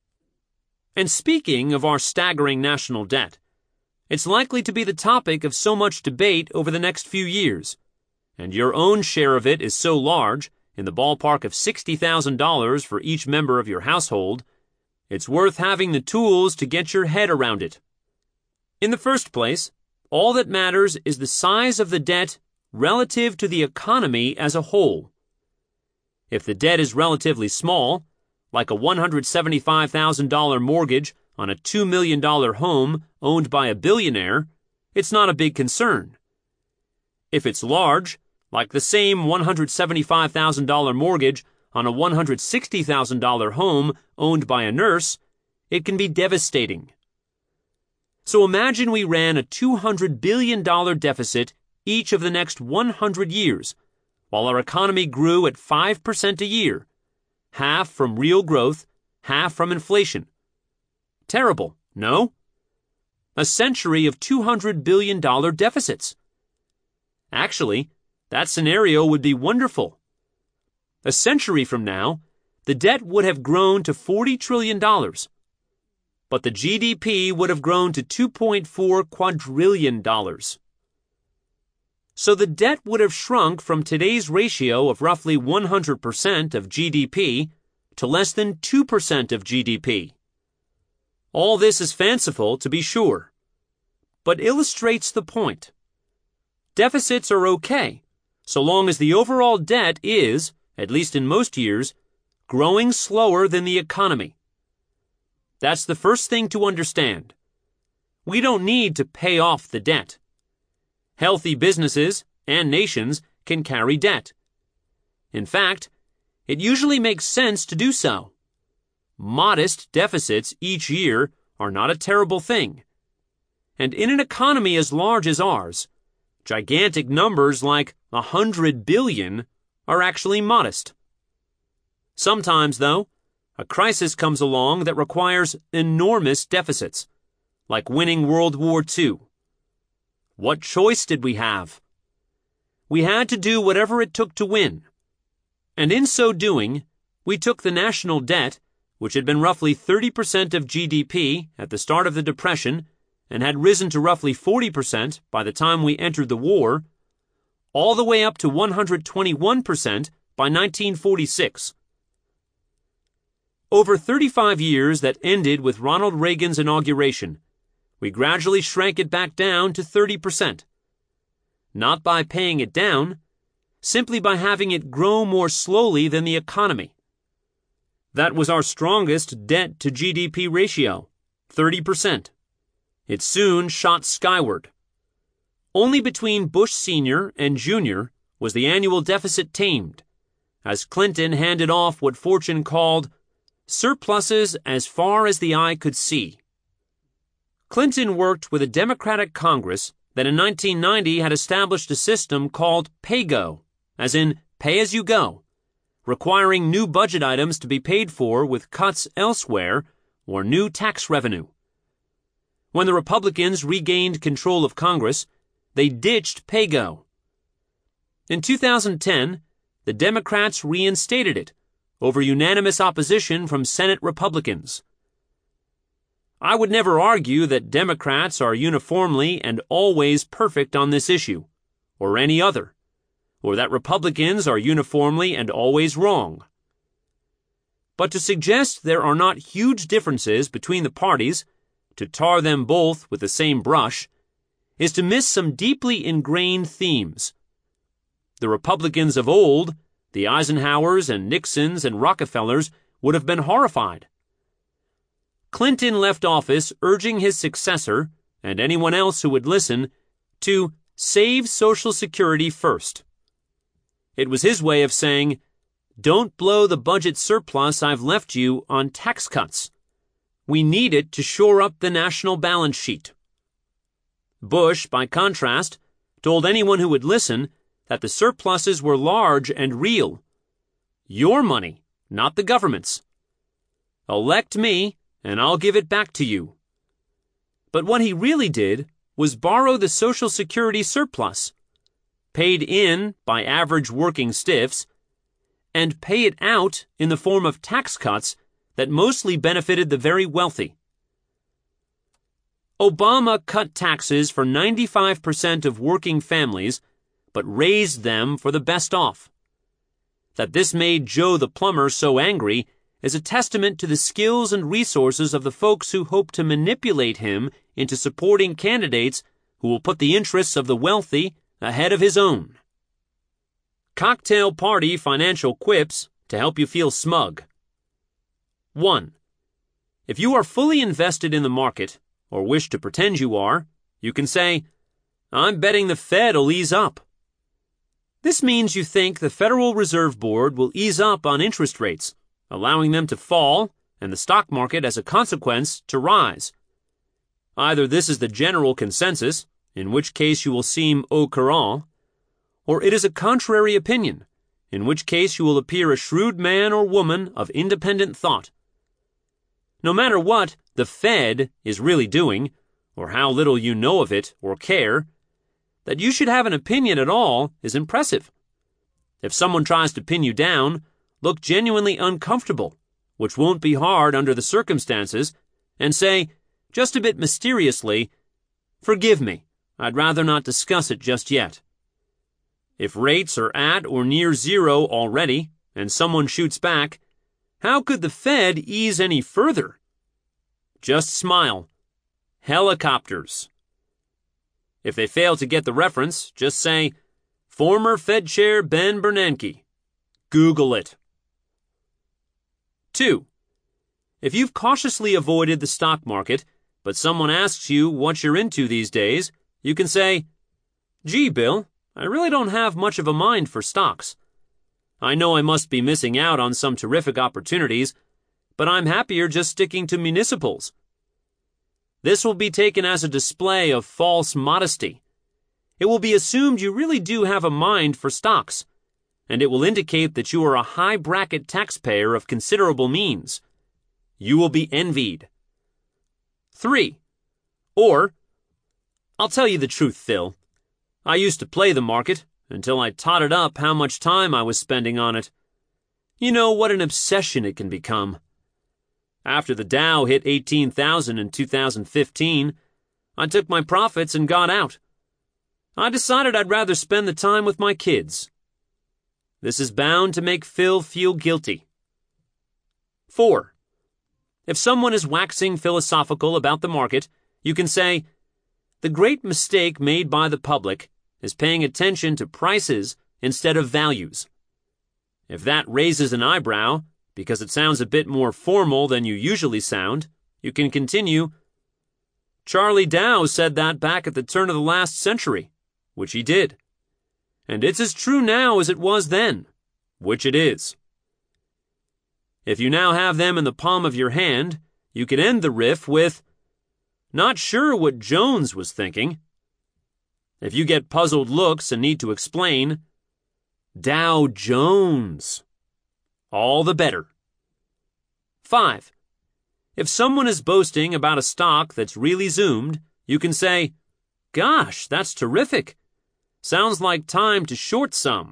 And speaking of our staggering national debt, it's likely to be the topic of so much debate over the next few years, and your own share of it is so large, in the ballpark of sixty thousand dollars for each member of your household, it's worth having the tools to get your head around it. In the first place, all that matters is the size of the debt relative to the economy as a whole. If the debt is relatively small, like a one hundred seventy-five thousand dollars mortgage on a two million dollars home owned by a billionaire, it's not a big concern. If it's large, like the same one hundred seventy-five thousand dollars mortgage on a one hundred sixty thousand dollars home owned by a nurse, it can be devastating. So imagine we ran a two hundred billion dollars deficit each of the next one hundred years, while our economy grew at five percent a year, half from real growth, half from inflation. Terrible, no? A century of two hundred billion dollars deficits. Actually, that scenario would be wonderful. A century from now, the debt would have grown to forty trillion dollars, but the G D P would have grown to two point four quadrillion dollars. So the debt would have shrunk from today's ratio of roughly one hundred percent of G D P to less than two percent of G D P. All this is fanciful, to be sure, but illustrates the point. Deficits are okay, so long as the overall debt is, at least in most years, growing slower than the economy. That's the first thing to understand. We don't need to pay off the debt. Healthy businesses and nations can carry debt. In fact, it usually makes sense to do so. Modest deficits each year are not a terrible thing. And in an economy as large as ours, gigantic numbers like a hundred billion are actually modest. Sometimes, though, a crisis comes along that requires enormous deficits, like winning World War Two. What choice did we have? We had to do whatever it took to win. And in so doing, we took the national debt, which had been roughly thirty percent of G D P at the start of the Depression and had risen to roughly forty percent by the time we entered the war, all the way up to one hundred twenty-one percent by nineteen forty-six. Over thirty-five years that ended with Ronald Reagan's inauguration, we gradually shrank it back down to thirty percent. Not by paying it down, simply by having it grow more slowly than the economy. That was our strongest debt to G D P ratio, thirty percent. It soon shot skyward. Only between Bush Senior and Junior was the annual deficit tamed, as Clinton handed off what fortune called surpluses as far as the eye could see. Clinton worked with a Democratic Congress that in nineteen ninety had established a system called pay-go, as in pay-as-you-go, requiring new budget items to be paid for with cuts elsewhere or new tax revenue. When the Republicans regained control of Congress, they ditched pay-go. In two thousand ten, the Democrats reinstated it, over unanimous opposition from Senate Republicans. I would never argue that Democrats are uniformly and always perfect on this issue, or any other, or that Republicans are uniformly and always wrong. But to suggest there are not huge differences between the parties, to tar them both with the same brush, is to miss some deeply ingrained themes. The Republicans of old, the Eisenhowers and Nixons and Rockefellers, would have been horrified. Clinton left office urging his successor, and anyone else who would listen, to save Social Security first. It was his way of saying, don't blow the budget surplus I've left you on tax cuts. We need it to shore up the national balance sheet. Bush, by contrast, told anyone who would listen that the surpluses were large and real. Your money, not the government's. Elect me, and I'll give it back to you. But what he really did was borrow the Social Security surplus, paid in by average working stiffs, and pay it out in the form of tax cuts that mostly benefited the very wealthy. Obama cut taxes for ninety-five percent of working families, but raised them for the best off. That this made Joe the plumber so angry is a testament to the skills and resources of the folks who hope to manipulate him into supporting candidates who will put the interests of the wealthy ahead of his own. Cocktail party financial quips to help you feel smug. one. If you are fully invested in the market, or wish to pretend you are, you can say, I'm betting the Fed'll ease up. This means you think the Federal Reserve Board will ease up on interest rates, allowing them to fall, and the stock market as a consequence to rise. Either this is the general consensus, in which case you will seem au courant, or it is a contrary opinion, in which case you will appear a shrewd man or woman of independent thought. No matter what the Fed is really doing, or how little you know of it or care, that you should have an opinion at all is impressive. If someone tries to pin you down, look genuinely uncomfortable, which won't be hard under the circumstances, and say, just a bit mysteriously, forgive me, I'd rather not discuss it just yet. If rates are at or near zero already, and someone shoots back, how could the Fed ease any further? Just smile. Helicopters. If they fail to get the reference, just say, former Fed Chair Ben Bernanke. Google it. two. If you've cautiously avoided the stock market, but someone asks you what you're into these days, you can say, gee, Bill, I really don't have much of a mind for stocks. I know I must be missing out on some terrific opportunities, but I'm happier just sticking to municipals. This will be taken as a display of false modesty. It will be assumed you really do have a mind for stocks, and it will indicate that you are a high-bracket taxpayer of considerable means. You will be envied. Three. Or, I'll tell you the truth, Phil. I used to play the market until I totted up how much time I was spending on it. You know what an obsession it can become. After the Dow hit eighteen thousand in two thousand fifteen, I took my profits and got out. I decided I'd rather spend the time with my kids. This is bound to make Phil feel guilty. Four. If someone is waxing philosophical about the market, you can say, the great mistake made by the public is paying attention to prices instead of values. If that raises an eyebrow, because it sounds a bit more formal than you usually sound, you can continue, Charlie Dow said that back at the turn of the last century, which he did. And it's as true now as it was then, which it is. If you now have them in the palm of your hand, you can end the riff with, not sure what Jones was thinking. If you get puzzled looks and need to explain, Dow Jones. All the better. Five. If someone is boasting about a stock that's really zoomed, you can say, gosh, that's terrific. Sounds like time to short some.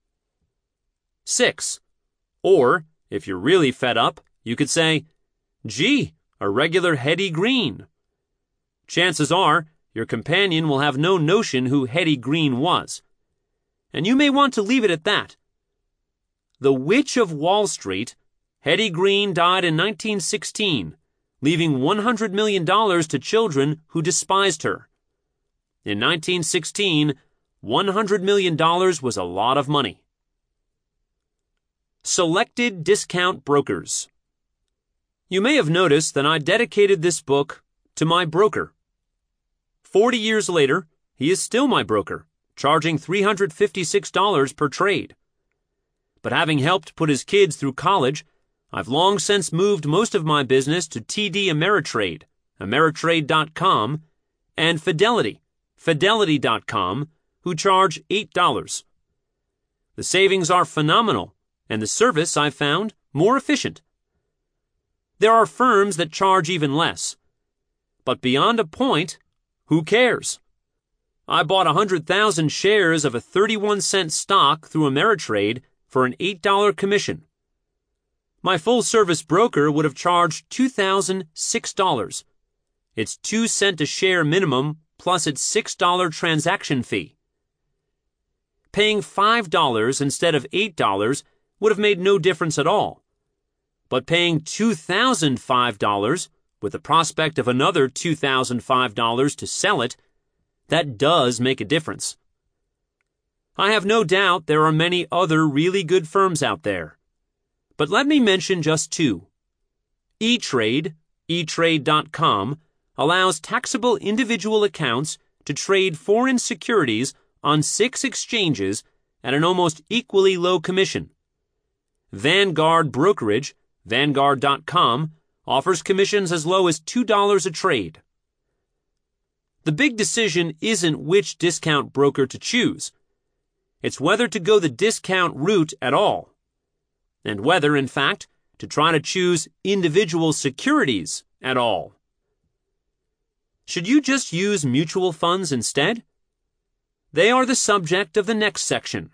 Six. Or, if you're really fed up, you could say, gee, a regular Hetty Green. Chances are, your companion will have no notion who Hetty Green was. And you may want to leave it at that. The Witch of Wall Street, Hetty Green died in nineteen sixteen, leaving one hundred million dollars to children who despised her. In nineteen sixteen, one hundred million dollars was a lot of money. Selected Discount Brokers. You may have noticed that I dedicated this book to my broker. Forty years later, he is still my broker, charging three hundred fifty-six dollars per trade. But having helped put his kids through college, I've long since moved most of my business to T D Ameritrade, Ameritrade dot com, and Fidelity, Fidelity dot com, who charge eight dollars. The savings are phenomenal, and the service, I've found, more efficient. There are firms that charge even less. But beyond a point, who cares? I bought one hundred thousand shares of a thirty-one cent stock through Ameritrade for an eight dollar commission. My full-service broker would have charged two thousand six dollars. It's two cent a share minimum plus its six dollar transaction fee. Paying five dollars instead of eight dollars would have made no difference at all. But paying two thousand five dollars, with the prospect of another two thousand five dollars to sell it, that does make a difference. I have no doubt there are many other really good firms out there. But let me mention just two. E-Trade, E Trade dot com, allows taxable individual accounts to trade foreign securities on six exchanges at an almost equally low commission. Vanguard Brokerage, Vanguard dot com, offers commissions as low as two dollars a trade. The big decision isn't which discount broker to choose. It's whether to go the discount route at all, and whether, in fact, to try to choose individual securities at all. Should you just use mutual funds instead? They are the subject of the next section.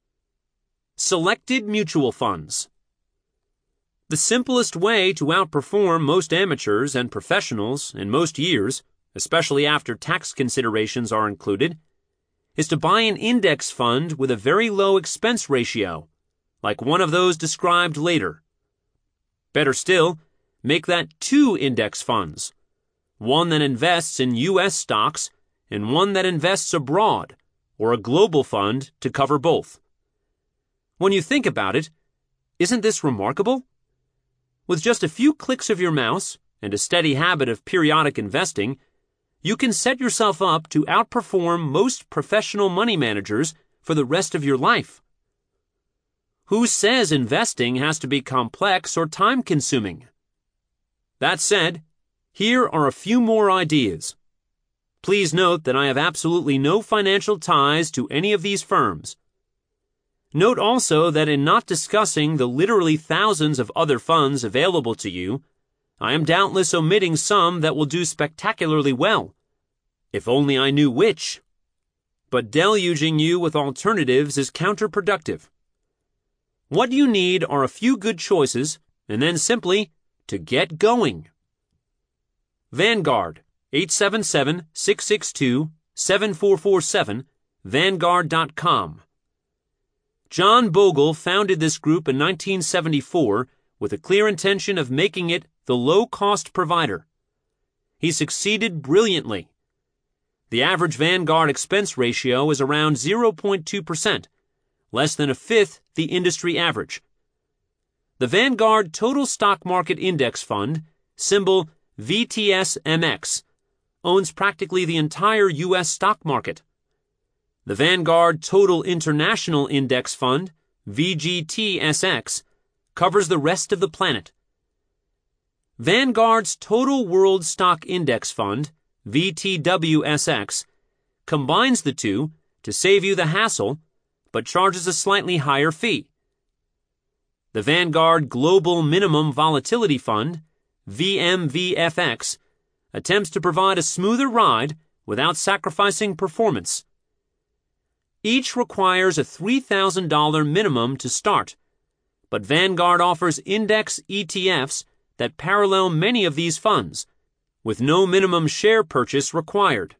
Selected mutual funds. The simplest way to outperform most amateurs and professionals in most years, especially after tax considerations are included, is to buy an index fund with a very low expense ratio, like one of those described later. Better still, make that two index funds, one that invests in U S stocks and one that invests abroad, or a global fund to cover both. When you think about it, isn't this remarkable? With just a few clicks of your mouse and a steady habit of periodic investing, you can set yourself up to outperform most professional money managers for the rest of your life. Who says investing has to be complex or time-consuming? That said, here are a few more ideas. Please note that I have absolutely no financial ties to any of these firms. Note also that in not discussing the literally thousands of other funds available to you, I am doubtless omitting some that will do spectacularly well. If only I knew which. But deluging you with alternatives is counterproductive. What you need are a few good choices, and then simply to get going. Vanguard, eight seven seven, six six two, seven four four seven, vanguard dot com. John Bogle founded this group in nineteen seventy-four with a clear intention of making it the low-cost provider. He succeeded brilliantly. The average Vanguard expense ratio is around zero point two percent, less than a fifth the industry average. The Vanguard Total Stock Market Index Fund, symbol V T S M X, owns practically the entire U S stock market. The Vanguard Total International Index Fund, V G T S X, covers the rest of the planet. Vanguard's Total World Stock Index Fund, V T W S X, combines the two to save you the hassle, but charges a slightly higher fee. The Vanguard Global Minimum Volatility Fund, V M V F X, attempts to provide a smoother ride without sacrificing performance. Each requires a three thousand dollars minimum to start, but Vanguard offers index E T Fs that parallel many of these funds, with no minimum share purchase required.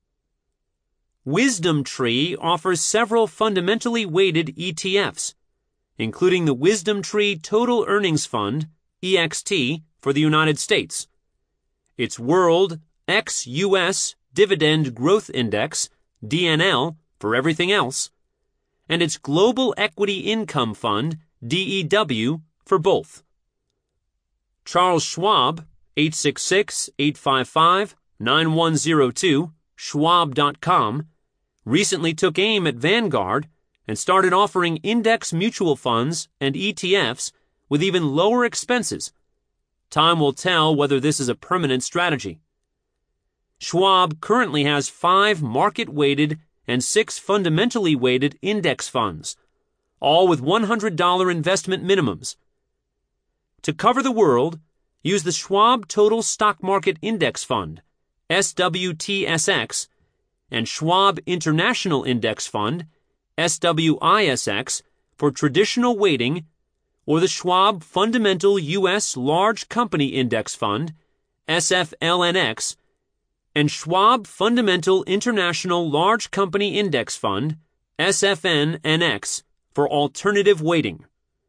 Wisdom Tree offers several fundamentally weighted E T Fs, including the Wisdom Tree Total Earnings Fund, E X T, for the United States, its World ex-U S Dividend Growth Index, D N L, for everything else, and its Global Equity Income Fund, D E W, for both. Charles Schwab, eight six six, eight five five, nine one zero two, schwab dot com, recently took aim at Vanguard and started offering index mutual funds and E T Fs with even lower expenses. Time will tell whether this is a permanent strategy. Schwab currently has five market-weighted and six fundamentally weighted index funds, all with one hundred dollars investment minimums. To cover the world, use the Schwab Total Stock Market Index Fund, S W T S X, and Schwab International Index Fund, S W I S X, for traditional weighting, or the Schwab Fundamental U S Large Company Index Fund, S F L N X, and Schwab Fundamental International Large Company Index Fund, S F N N X, for alternative weighting.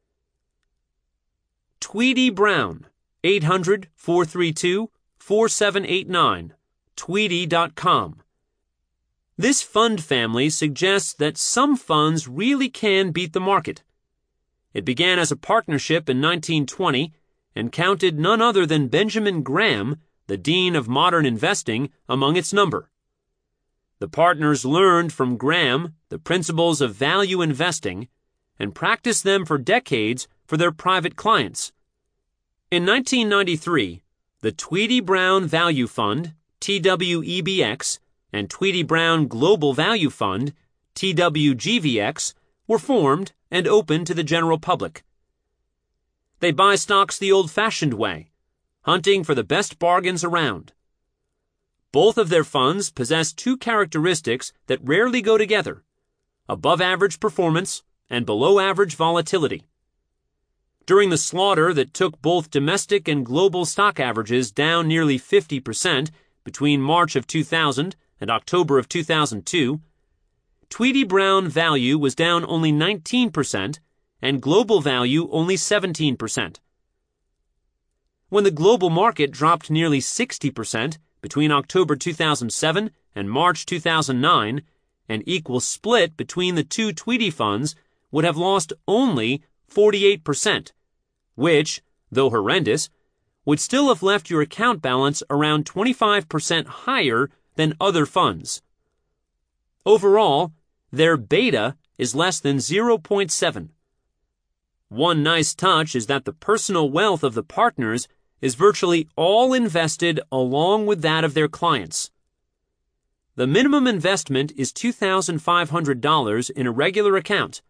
Tweedy Brown, eight hundred, four three two, four seven eight nine, tweedy dot com. This fund family suggests that some funds really can beat the market. It began as a partnership in nineteen twenty and counted none other than Benjamin Graham, the Dean of Modern Investing, among its number. The partners learned from Graham the principles of value investing and practiced them for decades for their private clients. In nineteen ninety-three, the Tweedy Brown Value Fund, T W E B X, and Tweedy Brown Global Value Fund, T W G V X, were formed and open to the general public. They buy stocks the old-fashioned way, hunting for the best bargains around. Both of their funds possess two characteristics that rarely go together: above-average performance and below-average volatility. During the slaughter that took both domestic and global stock averages down nearly fifty percent between March of two thousand and October of two thousand two, Tweedy Brown Value was down only nineteen percent and Global Value only seventeen percent. When the global market dropped nearly sixty percent between October two thousand seven and March two thousand nine, an equal split between the two Tweedy funds would have lost only forty-eight percent, which, though horrendous, would still have left your account balance around twenty-five percent higher than other funds. Overall, their beta is less than zero point seven. One nice touch is that the personal wealth of the partners is virtually all invested along with that of their clients. The minimum investment is two thousand five hundred dollars in a regular account,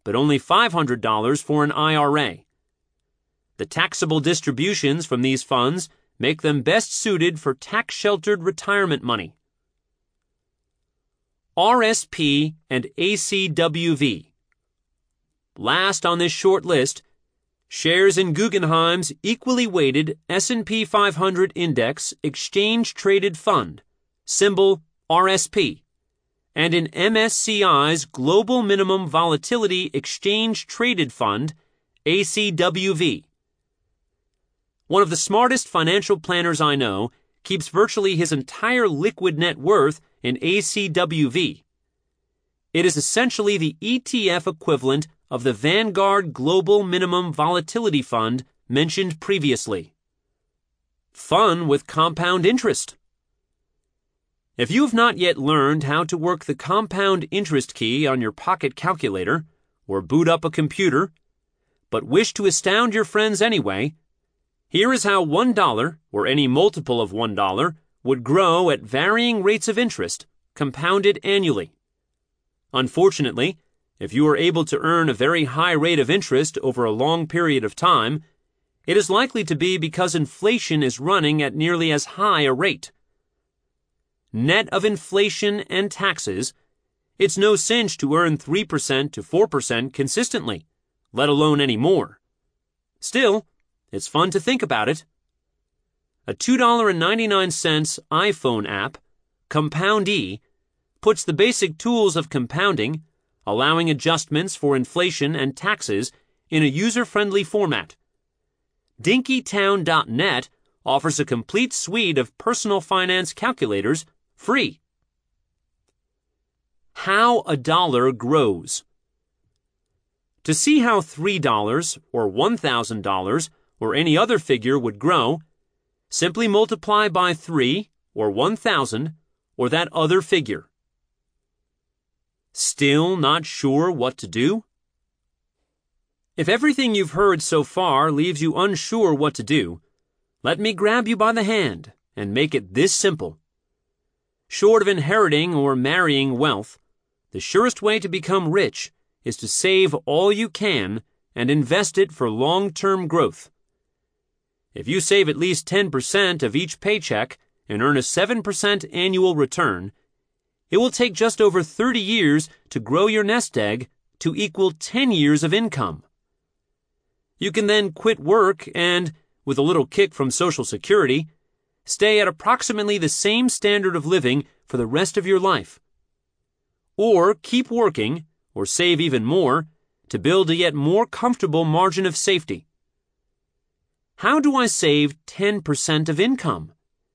but only five hundred dollars for an I R A. The taxable distributions from these funds make them best suited for tax-sheltered retirement money. R S P and A C W V. Last on this short list, shares in Guggenheim's equally weighted S and P five hundred Index Exchange Traded Fund, symbol R S P, and in M S C I's Global Minimum Volatility Exchange Traded Fund, A C W V. One of the smartest financial planners I know keeps virtually his entire liquid net worth in A C W V. It is essentially the E T F equivalent of the Vanguard Global Minimum Volatility Fund mentioned previously. Fun with compound interest. If you have not yet learned how to work the compound interest key on your pocket calculator or boot up a computer, but wish to astound your friends anyway, here is how one dollar, or any multiple of one dollar, would grow at varying rates of interest, compounded annually. Unfortunately, if you are able to earn a very high rate of interest over a long period of time, it is likely to be because inflation is running at nearly as high a rate. Net of inflation and taxes, it's no cinch to earn three percent to four percent consistently, let alone any more. Still, it's fun to think about it. A two dollars and ninety-nine cents iPhone app, Compoundee, puts the basic tools of compounding, allowing adjustments for inflation and taxes, in a user-friendly format. Dinkytown dot net offers a complete suite of personal finance calculators free. How a dollar grows. To see how three dollars or one thousand dollars or any other figure would grow, simply multiply by three or one thousand or that other figure. Still not sure what to do? If everything you've heard so far leaves you unsure what to do, let me grab you by the hand and make it this simple. Short of inheriting or marrying wealth, the surest way to become rich is to save all you can and invest it for long-term growth. If you save at least ten percent of each paycheck and earn a seven percent annual return, it will take just over thirty years to grow your nest egg to equal ten years of income. You can then quit work and, with a little kick from Social Security, stay at approximately the same standard of living for the rest of your life. Or keep working, or save even more, to build a yet more comfortable margin of safety. How do I save ten percent of income?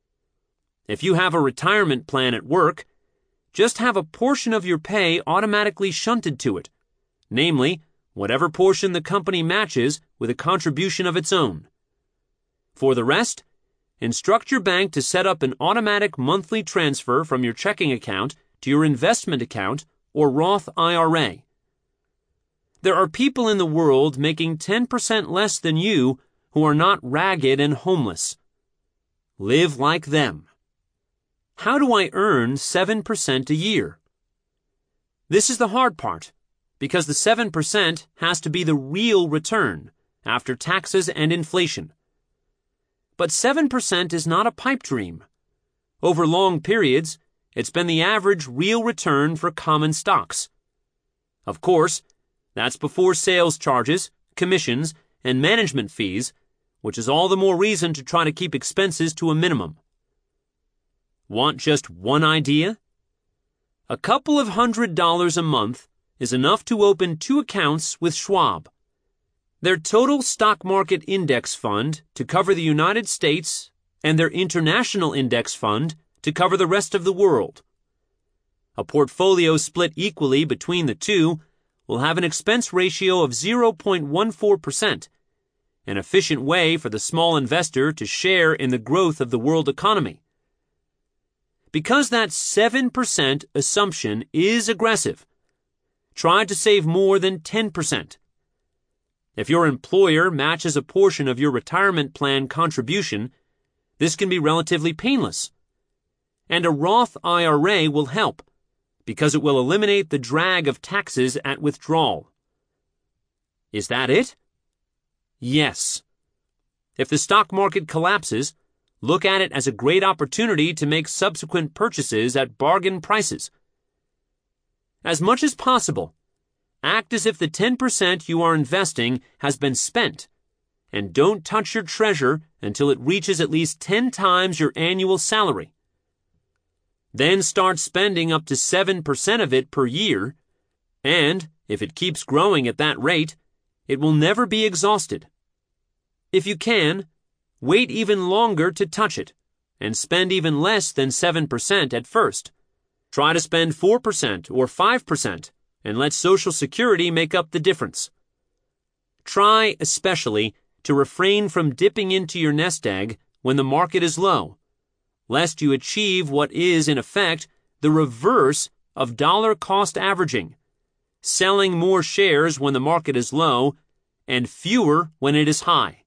If you have a retirement plan at work, just have a portion of your pay automatically shunted to it, namely, whatever portion the company matches with a contribution of its own. For the rest, instruct your bank to set up an automatic monthly transfer from your checking account to your investment account or Roth I R A. There are people in the world making ten percent less than you who are not ragged and homeless. Live like them. How do I earn seven percent a year? This is the hard part, because the seven percent has to be the real return after taxes and inflation. But seven percent is not a pipe dream. Over long periods, it's been the average real return for common stocks. Of course, that's before sales charges, commissions, and management fees, which is all the more reason to try to keep expenses to a minimum. Want just one idea? A couple of hundred dollars a month is enough to open two accounts with Schwab. Their total stock market index fund to cover the United States and their international index fund to cover the rest of the world. A portfolio split equally between the two will have an expense ratio of zero point one four percent, an efficient way for the small investor to share in the growth of the world economy. Because that seven percent assumption is aggressive, try to save more than ten percent. If your employer matches a portion of your retirement plan contribution, this can be relatively painless. And a Roth I R A will help, because it will eliminate the drag of taxes at withdrawal. Is that it? Yes. If the stock market collapses, look at it as a great opportunity to make subsequent purchases at bargain prices. As much as possible, act as if the ten percent you are investing has been spent, and don't touch your treasure until it reaches at least ten times your annual salary. Then start spending up to seven percent of it per year, and, if it keeps growing at that rate, it will never be exhausted. If you can, wait even longer to touch it, and spend even less than seven percent at first. Try to spend four percent or five percent, and let Social Security make up the difference. Try, especially, to refrain from dipping into your nest egg when the market is low, lest you achieve what is, in effect, the reverse of dollar cost averaging, selling more shares when the market is low and fewer when it is high.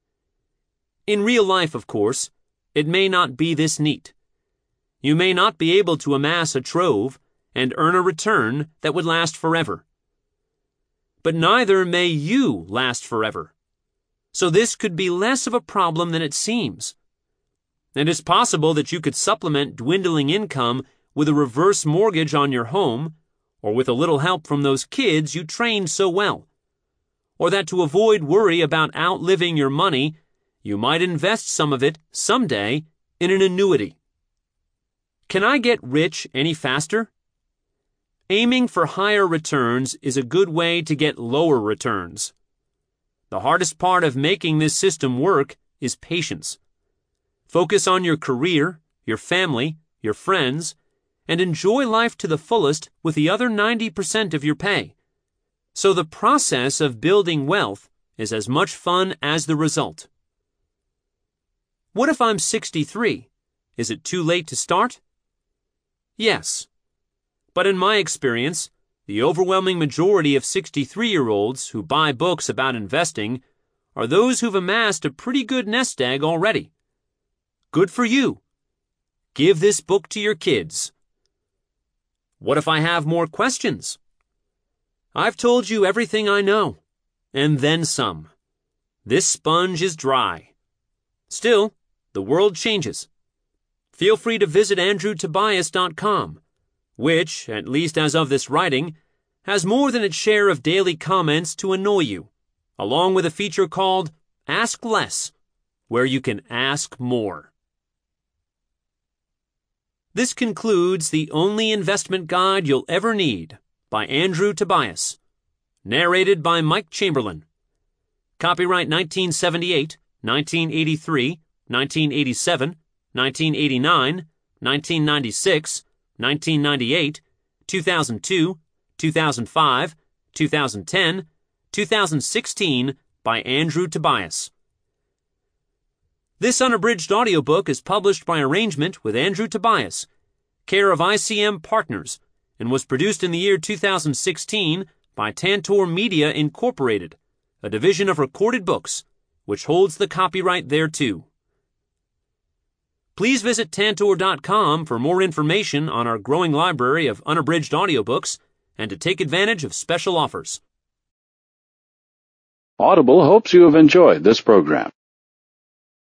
In real life, of course, it may not be this neat. You may not be able to amass a trove and earn a return that would last forever. But neither may you last forever. So this could be less of a problem than it seems. And it's possible that you could supplement dwindling income with a reverse mortgage on your home, or with a little help from those kids you trained so well. Or that to avoid worry about outliving your money, you might invest some of it someday in an annuity. Can I get rich any faster? Aiming for higher returns is a good way to get lower returns. The hardest part of making this system work is patience. Focus on your career, your family, your friends, and enjoy life to the fullest with the other ninety percent of your pay. So the process of building wealth is as much fun as the result. What if I'm sixty-three? Is it too late to start? Yes. But in my experience, the overwhelming majority of sixty-three-year-olds who buy books about investing are those who've amassed a pretty good nest egg already. Good for you. Give this book to your kids. What if I have more questions? I've told you everything I know, and then some. This sponge is dry. Still, the world changes. Feel free to visit andrew tobias dot com, which, at least as of this writing, has more than its share of daily comments to annoy you, along with a feature called Ask Less, where you can ask more. This concludes The Only Investment Guide You'll Ever Need by Andrew Tobias. Narrated by Mike Chamberlain. Copyright nineteen seventy-eight, nineteen eighty-three, nineteen eighty-seven, nineteen eighty-nine, nineteen ninety-six, nineteen ninety-eight, two thousand two, two thousand five, two thousand ten, two thousand sixteen by Andrew Tobias. This unabridged audiobook is published by arrangement with Andrew Tobias, care of I C M Partners, and was produced in the year two thousand sixteen by Tantor Media Incorporated, a division of Recorded Books, which holds the copyright thereto. Please visit tantor dot com for more information on our growing library of unabridged audiobooks and to take advantage of special offers. Audible hopes you have enjoyed this program.